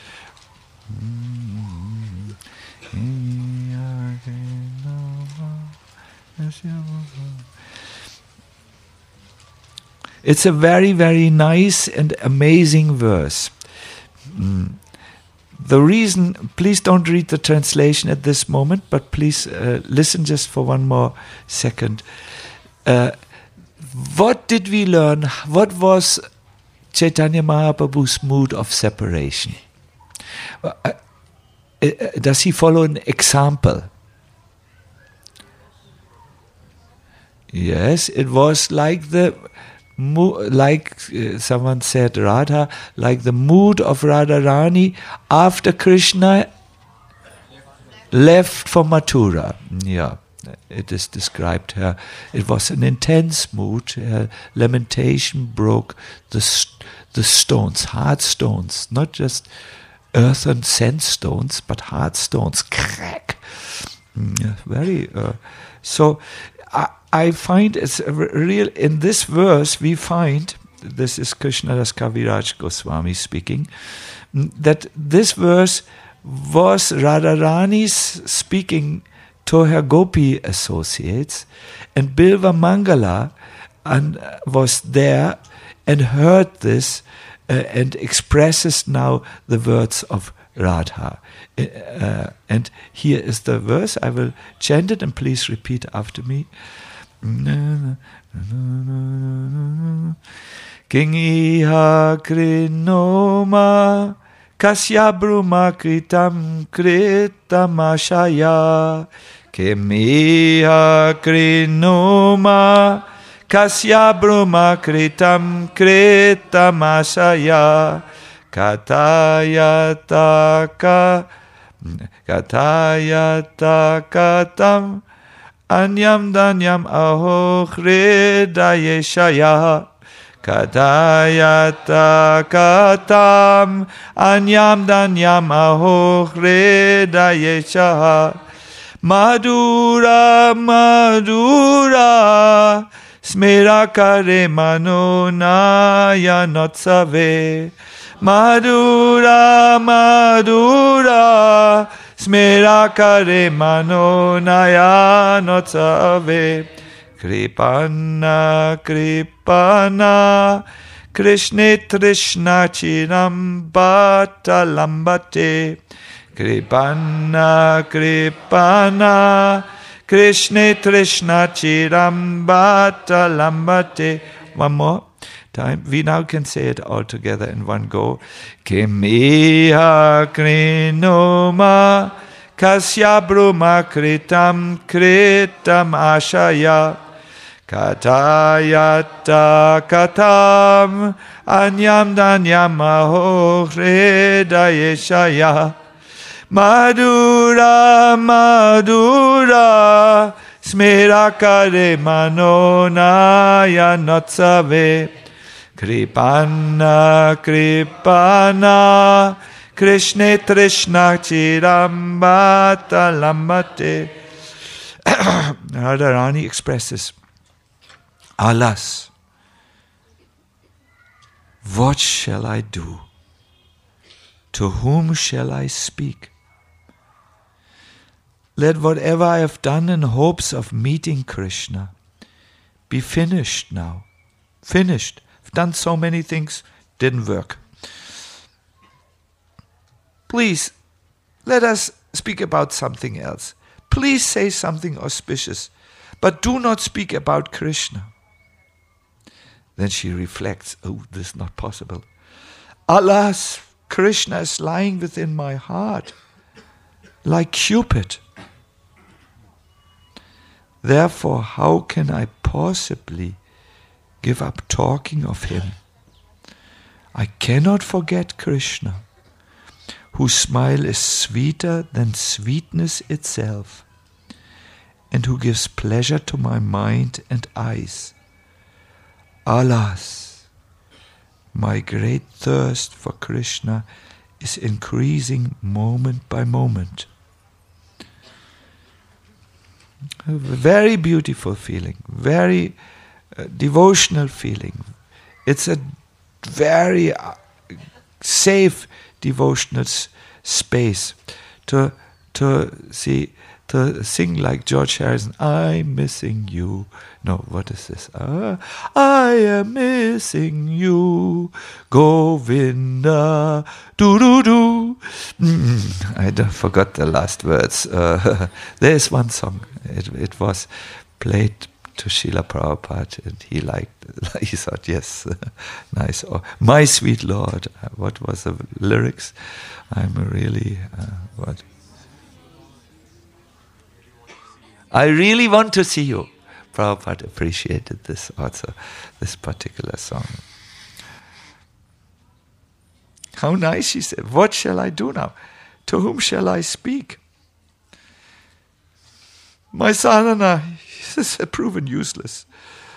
It's a very, very nice and amazing verse. Mm. The reason, please don't read the translation at this moment, but please uh, listen just for one more second. Uh, what did we learn? What was Chaitanya Mahaprabhu's mood of separation? Uh, uh, does he follow an example? Yes, it was like the, like uh, someone said, Radha, like the mood of Radharani after Krishna left for Mathura. Yeah, it is described here. It was an intense mood. Her lamentation broke the st- the stones, hard stones, not just earth and sandstones, but hard stones. Crack. Mm, very. Uh, so. I, I find it's a real, in this verse we find, this is Krishnadas Kaviraj Goswami speaking, that this verse was Radharani's speaking to her Gopi associates, and Bilva Mangala and, uh, was there and heard this uh, and expresses now the words of Radha. Uh, and here is the verse. I will chant it and please repeat after me. King iha krinoma kasya bruma kritam kritamashaya. Kim iha krinoma kasya bruma kritam kritamashaya. Katayata ka Katayata katam anyam danyam aho hridayeshaya. Katayata katam anyam danyam aho hridayeshaya. Madhura madhura smera kare manonaya notsave. Madhura madhura smera kare manonaya notsave. Kripana kripana Krishna Trishna chiram batalambate. Kripana kripana Krishna Trishna chiram batalambate. One more time. We now can say it all together in one go. Kimiha krinoma kasya bruma kritam kritam ashaya. Katayata katam anyam danyam aho hridayeshaya. Madhura madhura smera kare manonaya notsave. Kripana kripana Krishna Trishna chiram batalambate. Radharani expresses, alas, what shall I do? To whom shall I speak? Let whatever I have done in hopes of meeting Krishna be finished now. Finished. I've done so many things, didn't work. Please, let us speak about something else. Please say something auspicious, but do not speak about Krishna. Then she reflects, oh, this is not possible. Alas, Krishna is lying within my heart, like Cupid. Therefore, how can I possibly give up talking of him? I cannot forget Krishna, whose smile is sweeter than sweetness itself, and who gives pleasure to my mind and eyes. Alas, my great thirst for Krishna is increasing moment by moment. A very beautiful feeling, very uh, devotional feeling. It's a very uh, safe devotional s- space to to see to sing like George Harrison. I'm missing you. No, what is this? Uh, I am missing you, Govinda. Do do do. Mm, I don't, forgot the last words. Uh, there is one song. It it was played to Srila Prabhupada, and he liked, he thought, yes, nice. Or, my sweet Lord, what was the lyrics? I'm really, uh, what? I really want to see you. Prabhupada appreciated this also, this particular song. How nice, she said. What shall I do now? To whom shall I speak? My sadhana is proven useless.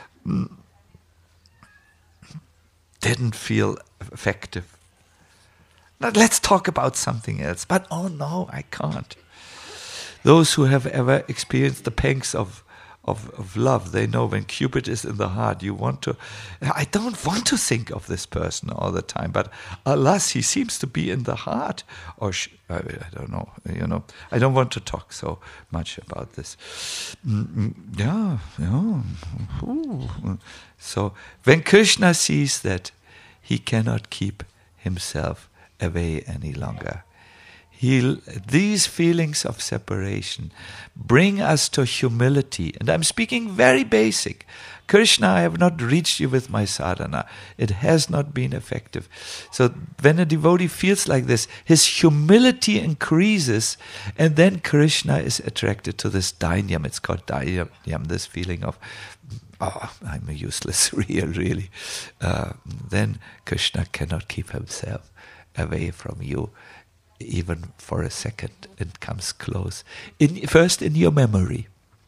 Didn't feel effective. Now let's talk about something else. But oh no, I can't. Those who have ever experienced the pangs of Of, of love, they know when Cupid is in the heart, you want to, I don't want to think of this person all the time, but alas, he seems to be in the heart, or sh- I, I don't know, you know, I don't want to talk so much about this. Mm, yeah, yeah. Ooh. So when Krishna sees that he cannot keep himself away any longer, He, these feelings of separation bring us to humility. And I'm speaking very basic. Krishna, I have not reached you with my sadhana. It has not been effective. So when a devotee feels like this, his humility increases, and then Krishna is attracted to this dainyam. It's called dainyam, this feeling of, oh, I'm a useless real, really. Uh, then Krishna cannot keep himself away from you. Even for a second, it comes close. In, first in your memory.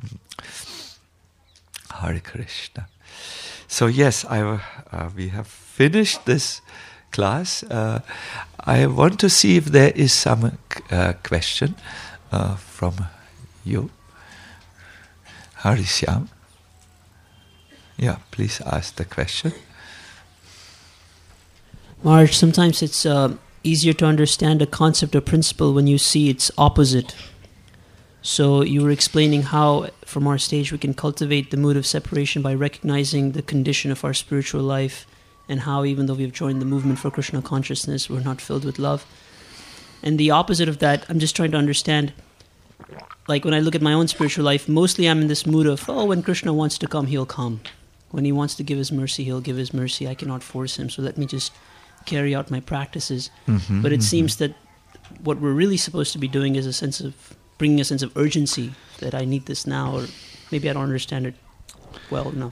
Hare Krishna. So yes, I, uh, we have finished this class. Uh, I want to see if there is some uh, question uh, from you. Harishyam. Yeah, please ask the question. Maharaj, sometimes it's Uh easier to understand a concept or principle when you see its opposite. So you were explaining how, from our stage, we can cultivate the mood of separation by recognizing the condition of our spiritual life, and how even though we've joined the movement for Krishna consciousness, we're not filled with love. And the opposite of that, I'm just trying to understand, like when I look at my own spiritual life, mostly I'm in this mood of, oh, when Krishna wants to come, he'll come. When he wants to give his mercy, he'll give his mercy. I cannot force him, so let me just carry out my practices. Mm-hmm, but it mm-hmm. seems that what we're really supposed to be doing is a sense of bringing a sense of urgency, that I need this now, or maybe I don't understand it well enough.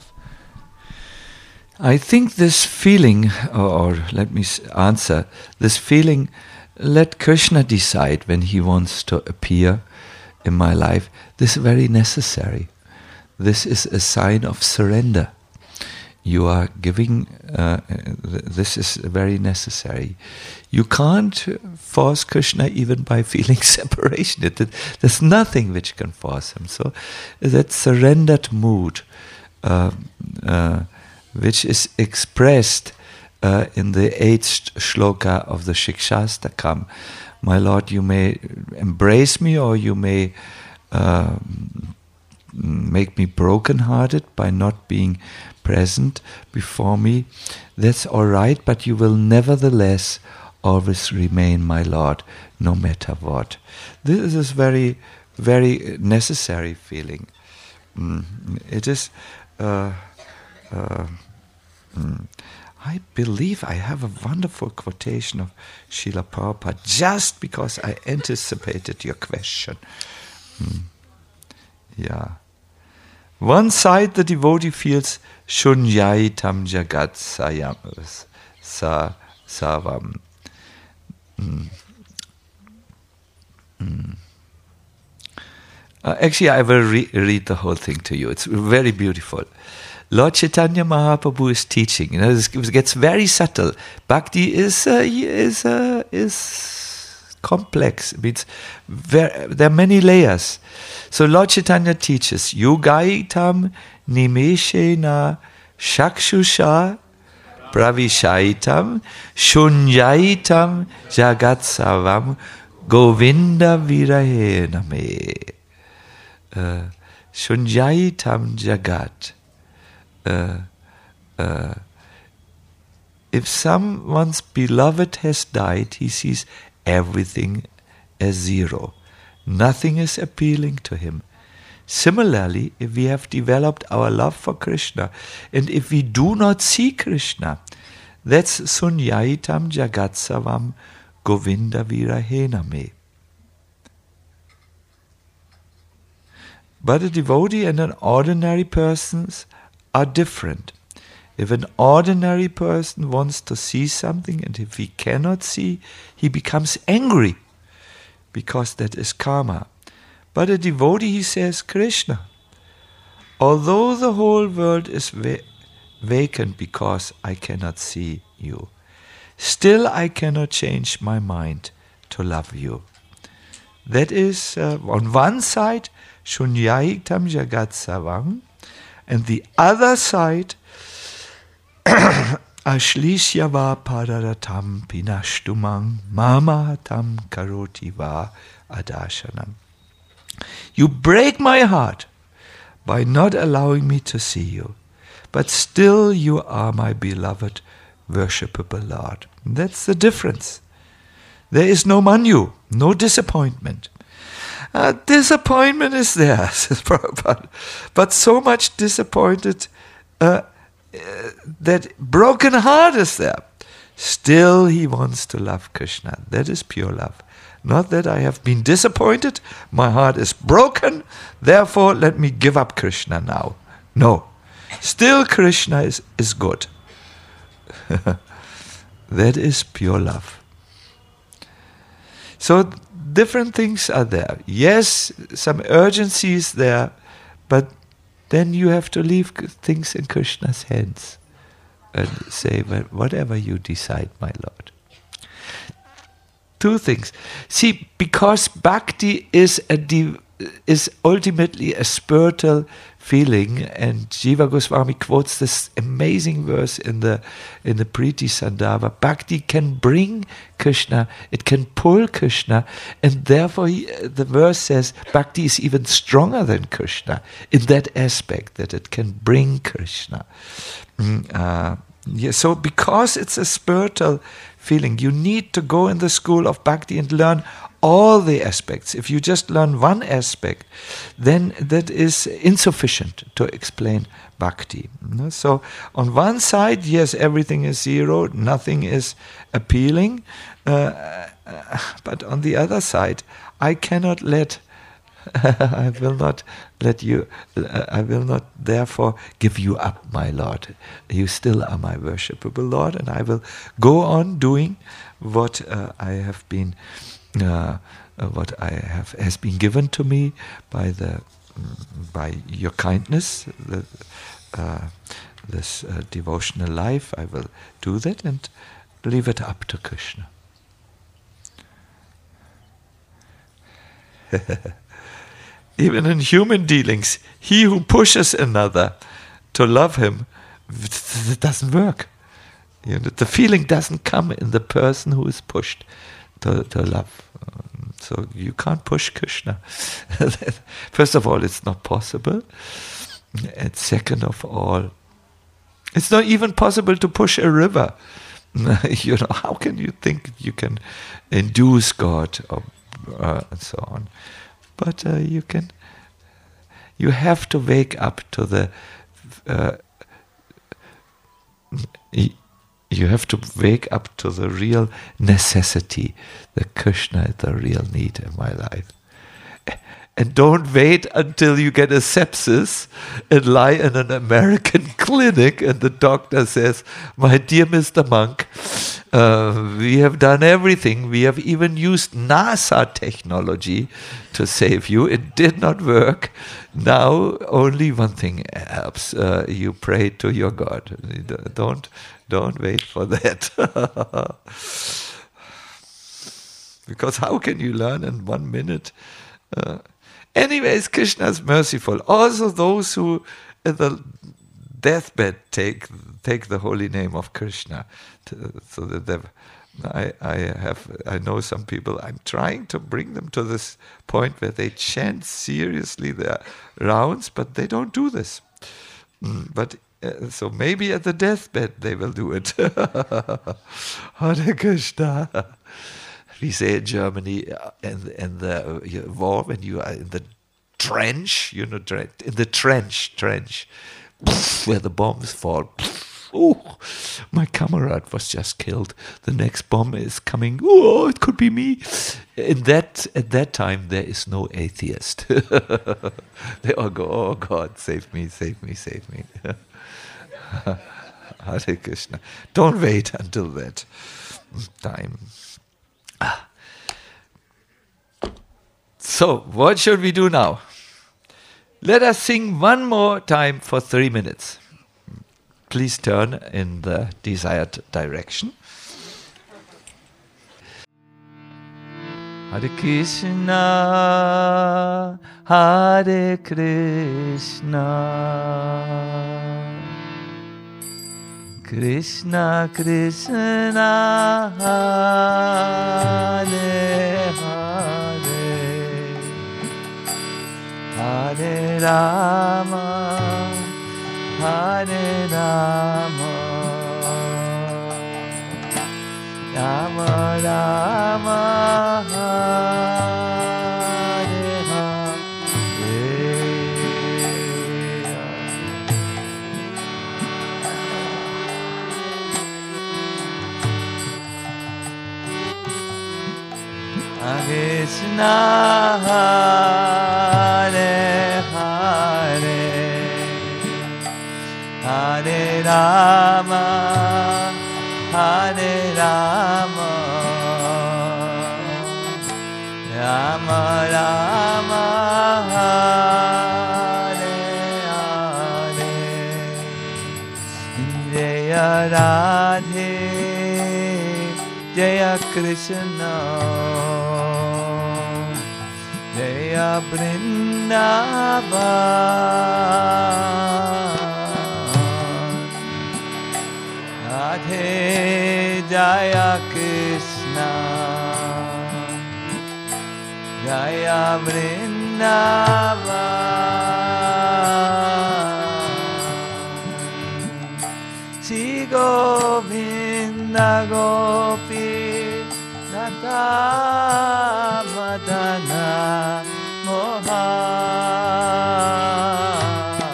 I think this feeling, or, or let me answer, this feeling, let Krishna decide when he wants to appear in my life, this is very necessary. This is a sign of surrender. You are giving, uh, this is very necessary. You can't force Krishna even by feeling separation. It, it, there's nothing which can force him. So that surrendered mood, uh, uh, which is expressed uh, in the eighth shloka of the Shikshastakam, my Lord, you may embrace me, or you may uh, make me broken-hearted by not being present before me. That's all right, but you will nevertheless always remain my Lord, no matter what. This is very, very necessary feeling. Mm. It is. Uh, uh, mm. I believe I have a wonderful quotation of Srila Prabhupada just because I anticipated your question. Mm. Yeah. One side the devotee feels shunyaitam jagat sayam sa savam. Mm. Mm. Uh, actually, I will re- read the whole thing to you. It's very beautiful. Lord Chaitanya Mahaprabhu is teaching. You know, it gets very subtle. Bhakti is uh, is uh, is complex. It means very, there are many layers. So Lord Chaitanya teaches Yugaitam Nimeshena Shakshusha Pravishaitam Shunyaitam Jagatsavam Govinda Virahe Name. Uh, Shunyaitam Jagat. Uh, uh, if someone's beloved has died, he sees everything as zero. Nothing is appealing to him. Similarly, if we have developed our love for Krishna, and if we do not see Krishna, that's sunyaitam jagatsavam govinda virahename. But a devotee and an ordinary person are different. If an ordinary person wants to see something, and if he cannot see, he becomes angry, because that is karma. But a devotee, he says, Krishna, although the whole world is va- vacant because I cannot see you, still I cannot change my mind to love you. That is, uh, on one side, Shunyaitam Jagat Savang, and the other side, Ashlishyava Padaratam Pinashtumang Mamahatam Karoti Va Adashanam. You break my heart by not allowing me to see you, but still you are my beloved, worshipable Lord. That's the difference. There is no manu, no disappointment. Uh, disappointment is there, says Prabhupada, but so much disappointed uh, uh, that broken heart is there. Still he wants to love Krishna. That is pure love. Not that I have been disappointed, my heart is broken, therefore let me give up Krishna now. No. Still Krishna is, is good. That is pure love. So different things are there. Yes, some urgency is there, but then you have to leave things in Krishna's hands and say, well, whatever you decide, my Lord. Two things. See, because bhakti is a div- is ultimately a spiritual feeling, and Jiva Goswami quotes this amazing verse in the in the Priti Sandava. Bhakti can bring Krishna, it can pull Krishna, and therefore he, the verse says bhakti is even stronger than Krishna in that aspect, that it can bring Krishna. Mm, uh, yeah, so because it's a spiritual feeling, you need to go in the school of bhakti and learn all the aspects. If you just learn one aspect, then that is insufficient to explain bhakti. So on one side, yes, everything is zero, nothing is appealing, uh, but on the other side, I cannot let I will not let you, uh, I will not therefore give you up, my Lord. You still are my worshipable Lord, and I will go on doing what uh, I have been, uh, uh, what I have has been given to me by the, by your kindness, the, uh, this uh, devotional life. I will do that and leave it up to Krishna. Even in human dealings, he who pushes another to love him, it doesn't work. You know, the feeling doesn't come in the person who is pushed to, to love. Um, so you can't push Krishna. First of all, it's not possible. And second of all, it's not even possible to push a river. You know, how can you think you can induce God or, uh, and so on? But uh, you can, you have to wake up to the, uh, you have to wake up to the real necessity, that Krishna is the real need in my life. And don't wait until you get a sepsis and lie in an American clinic and the doctor says, my dear Mister Monk, uh, we have done everything. We have even used NASA technology to save you. It did not work. Now only one thing helps. Uh, you pray to your God. Don't, don't wait for that. Because how can you learn in one minute? Uh, Anyways, Krishna is merciful. Also those who at the deathbed take take the holy name of Krishna. To, so that they I, I have I know some people, I'm trying to bring them to this point where they chant seriously their rounds, but they don't do this. Mm, but uh, so maybe at the deathbed they will do it. Hare Krishna. We say in Germany, in, in the war, when you are in the trench, you know, tre- in the trench, trench, where the bombs fall. Oh, my comrade was just killed. The next bomb is coming. Oh, it could be me. In that, at that time, there is no atheist. They all go, oh God, save me, save me, save me. Hare Krishna. Don't wait until that time. So, what should we do now? Let us sing one more time for three minutes. Please turn in the desired direction. Hare Krishna, Hare Krishna, Krishna Krishna, Hare Hare, Hare Rama, Hare Rama, Rama Rama, Hare Hare. Krishna, Hare Hare, Hare Rama, Hare Rama, Rama Rama, Hare Hare. Jaya Radhe, Jaya Krishna, Jaya Vrindavan. Radhe Jaya Krishna, Jaya Vrindavan. Shri Govinda Gopi Nata Madana Mohan.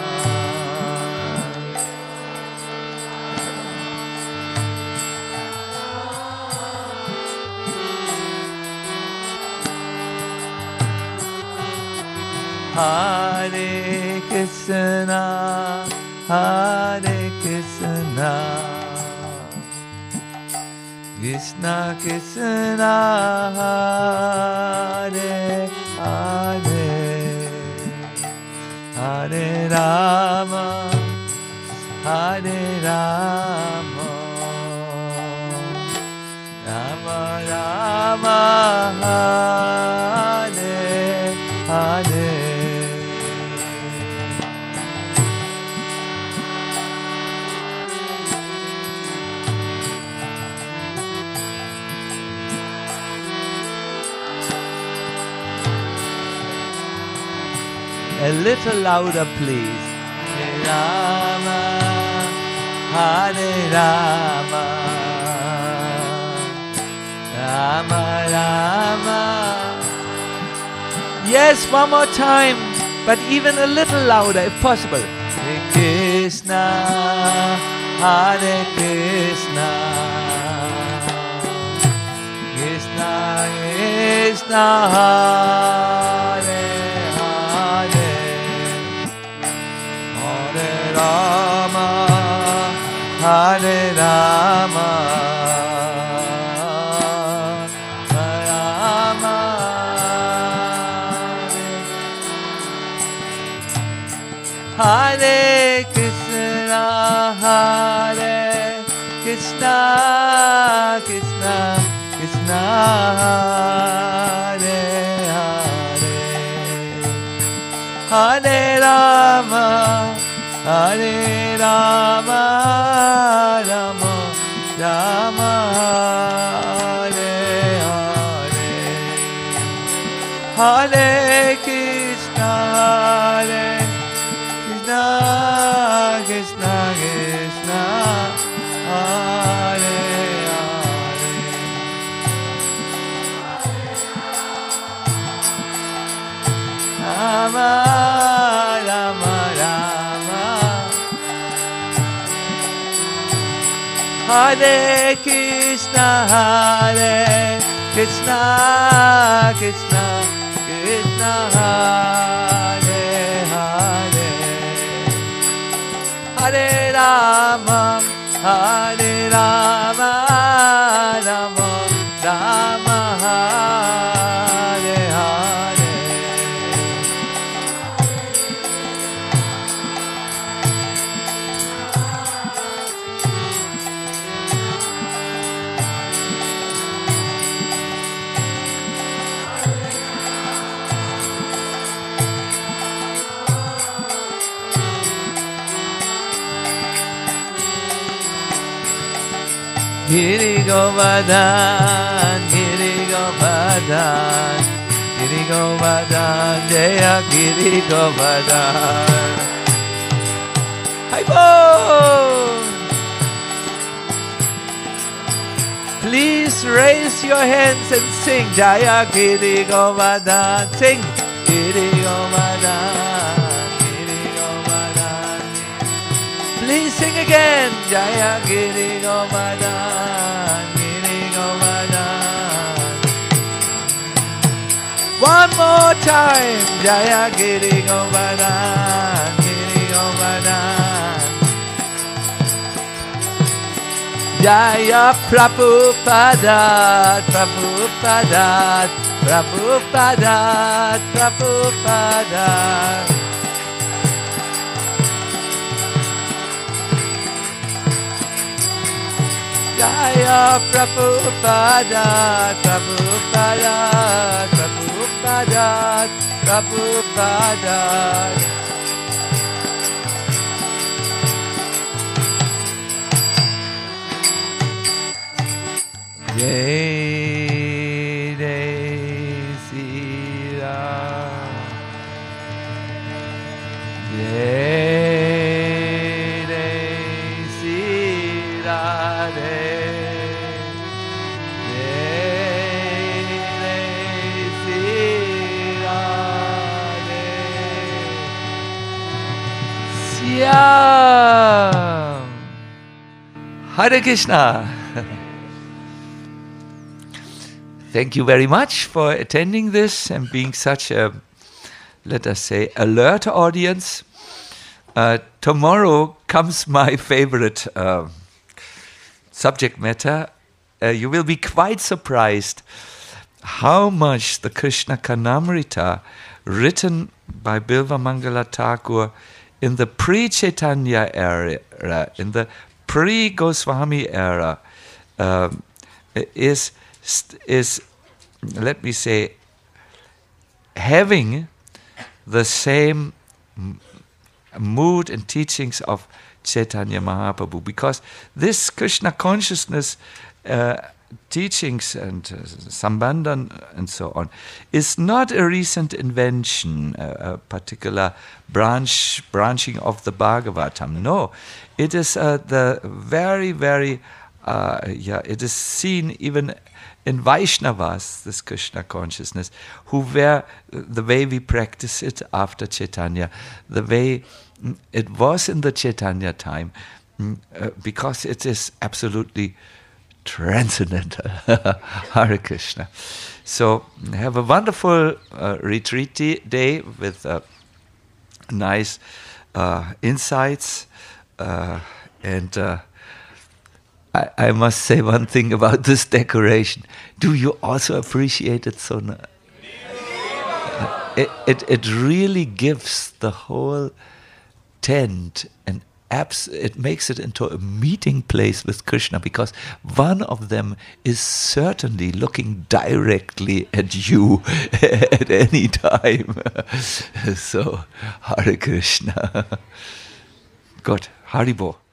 Hare Krishna, Hare Krishna, Krishna Krishna, Hare Hare, Hare Rama, Hare Rama, Rama Rama, Hare Hare. A little louder, please. Hare Rama, Hare Rama, Rama Rama. Yes, one more time, but even a little louder if possible. Hare Krishna, Hare Krishna, Krishna Krishna, Hare Rama, Hare Rama, Rama, Hare Krishna, Hare Krishna, Krishna Krishna, Hare Hare, Hare Rama, Hare Rama, Rama Rama, Hare Hare, Hare Krishna, Hare Krishna, Krishna Krishna, Hare Hare. Rama Hare Krishna, Hare Krishna, Krishna Krishna, Hare Hare, Hare Rama, Hare Rama, Rama Rama, Hare Hare. Giri Govardhan, Giri Govardhan, Giri Govardhan, Jaya Giri Govardhan. Hi-bo! Please raise your hands and sing Jaya Giri Govardhan. Sing Giri Govardhan, Giri Govardhan. Please sing again Jaya Giri Govardhan, Giri Govardhan. One more time Jaya Giri Govardhan, Giri Govardhan. Jaya Prabhupada, Prabhupada, Prabhupada, Prabhupada. Jaya Prabhupada, Prabhupada, Prabhupada, Prabhupada. Jai Jai Sri Ram. Jai Jai Sri Radhe. Jai Jai Sri Radhe. Syam. Hare Krishna. Thank you very much for attending this and being such a, let us say, alert audience. Uh, tomorrow comes my favorite uh, subject matter. Uh, you will be quite surprised how much the Krishna Karnamrita, written by Bilva Mangala Thakur in the pre-Chaitanya era, in the pre-Goswami era, um, is is, let me say, having the same m- mood and teachings of Chaitanya Mahaprabhu, because this Krishna consciousness uh, teachings and uh, Sambandhan and so on is not a recent invention, a, a particular branch branching of the Bhagavatam. No, it is uh, the very, very, uh, yeah, it is seen even in Vaishnavas, this Krishna consciousness, who were the way we practice it after Chaitanya, the way it was in the Chaitanya time, uh, because it is absolutely transcendental. Hare Krishna. So have a wonderful uh, retreat day with uh, nice uh, insights uh, and uh, I, I must say one thing about this decoration. Do you also appreciate it so much? It, it, it really gives the whole tent an abs- it makes it into a meeting place with Krishna, because one of them is certainly looking directly at you at any time. So, Hare Krishna. Good. Haribo.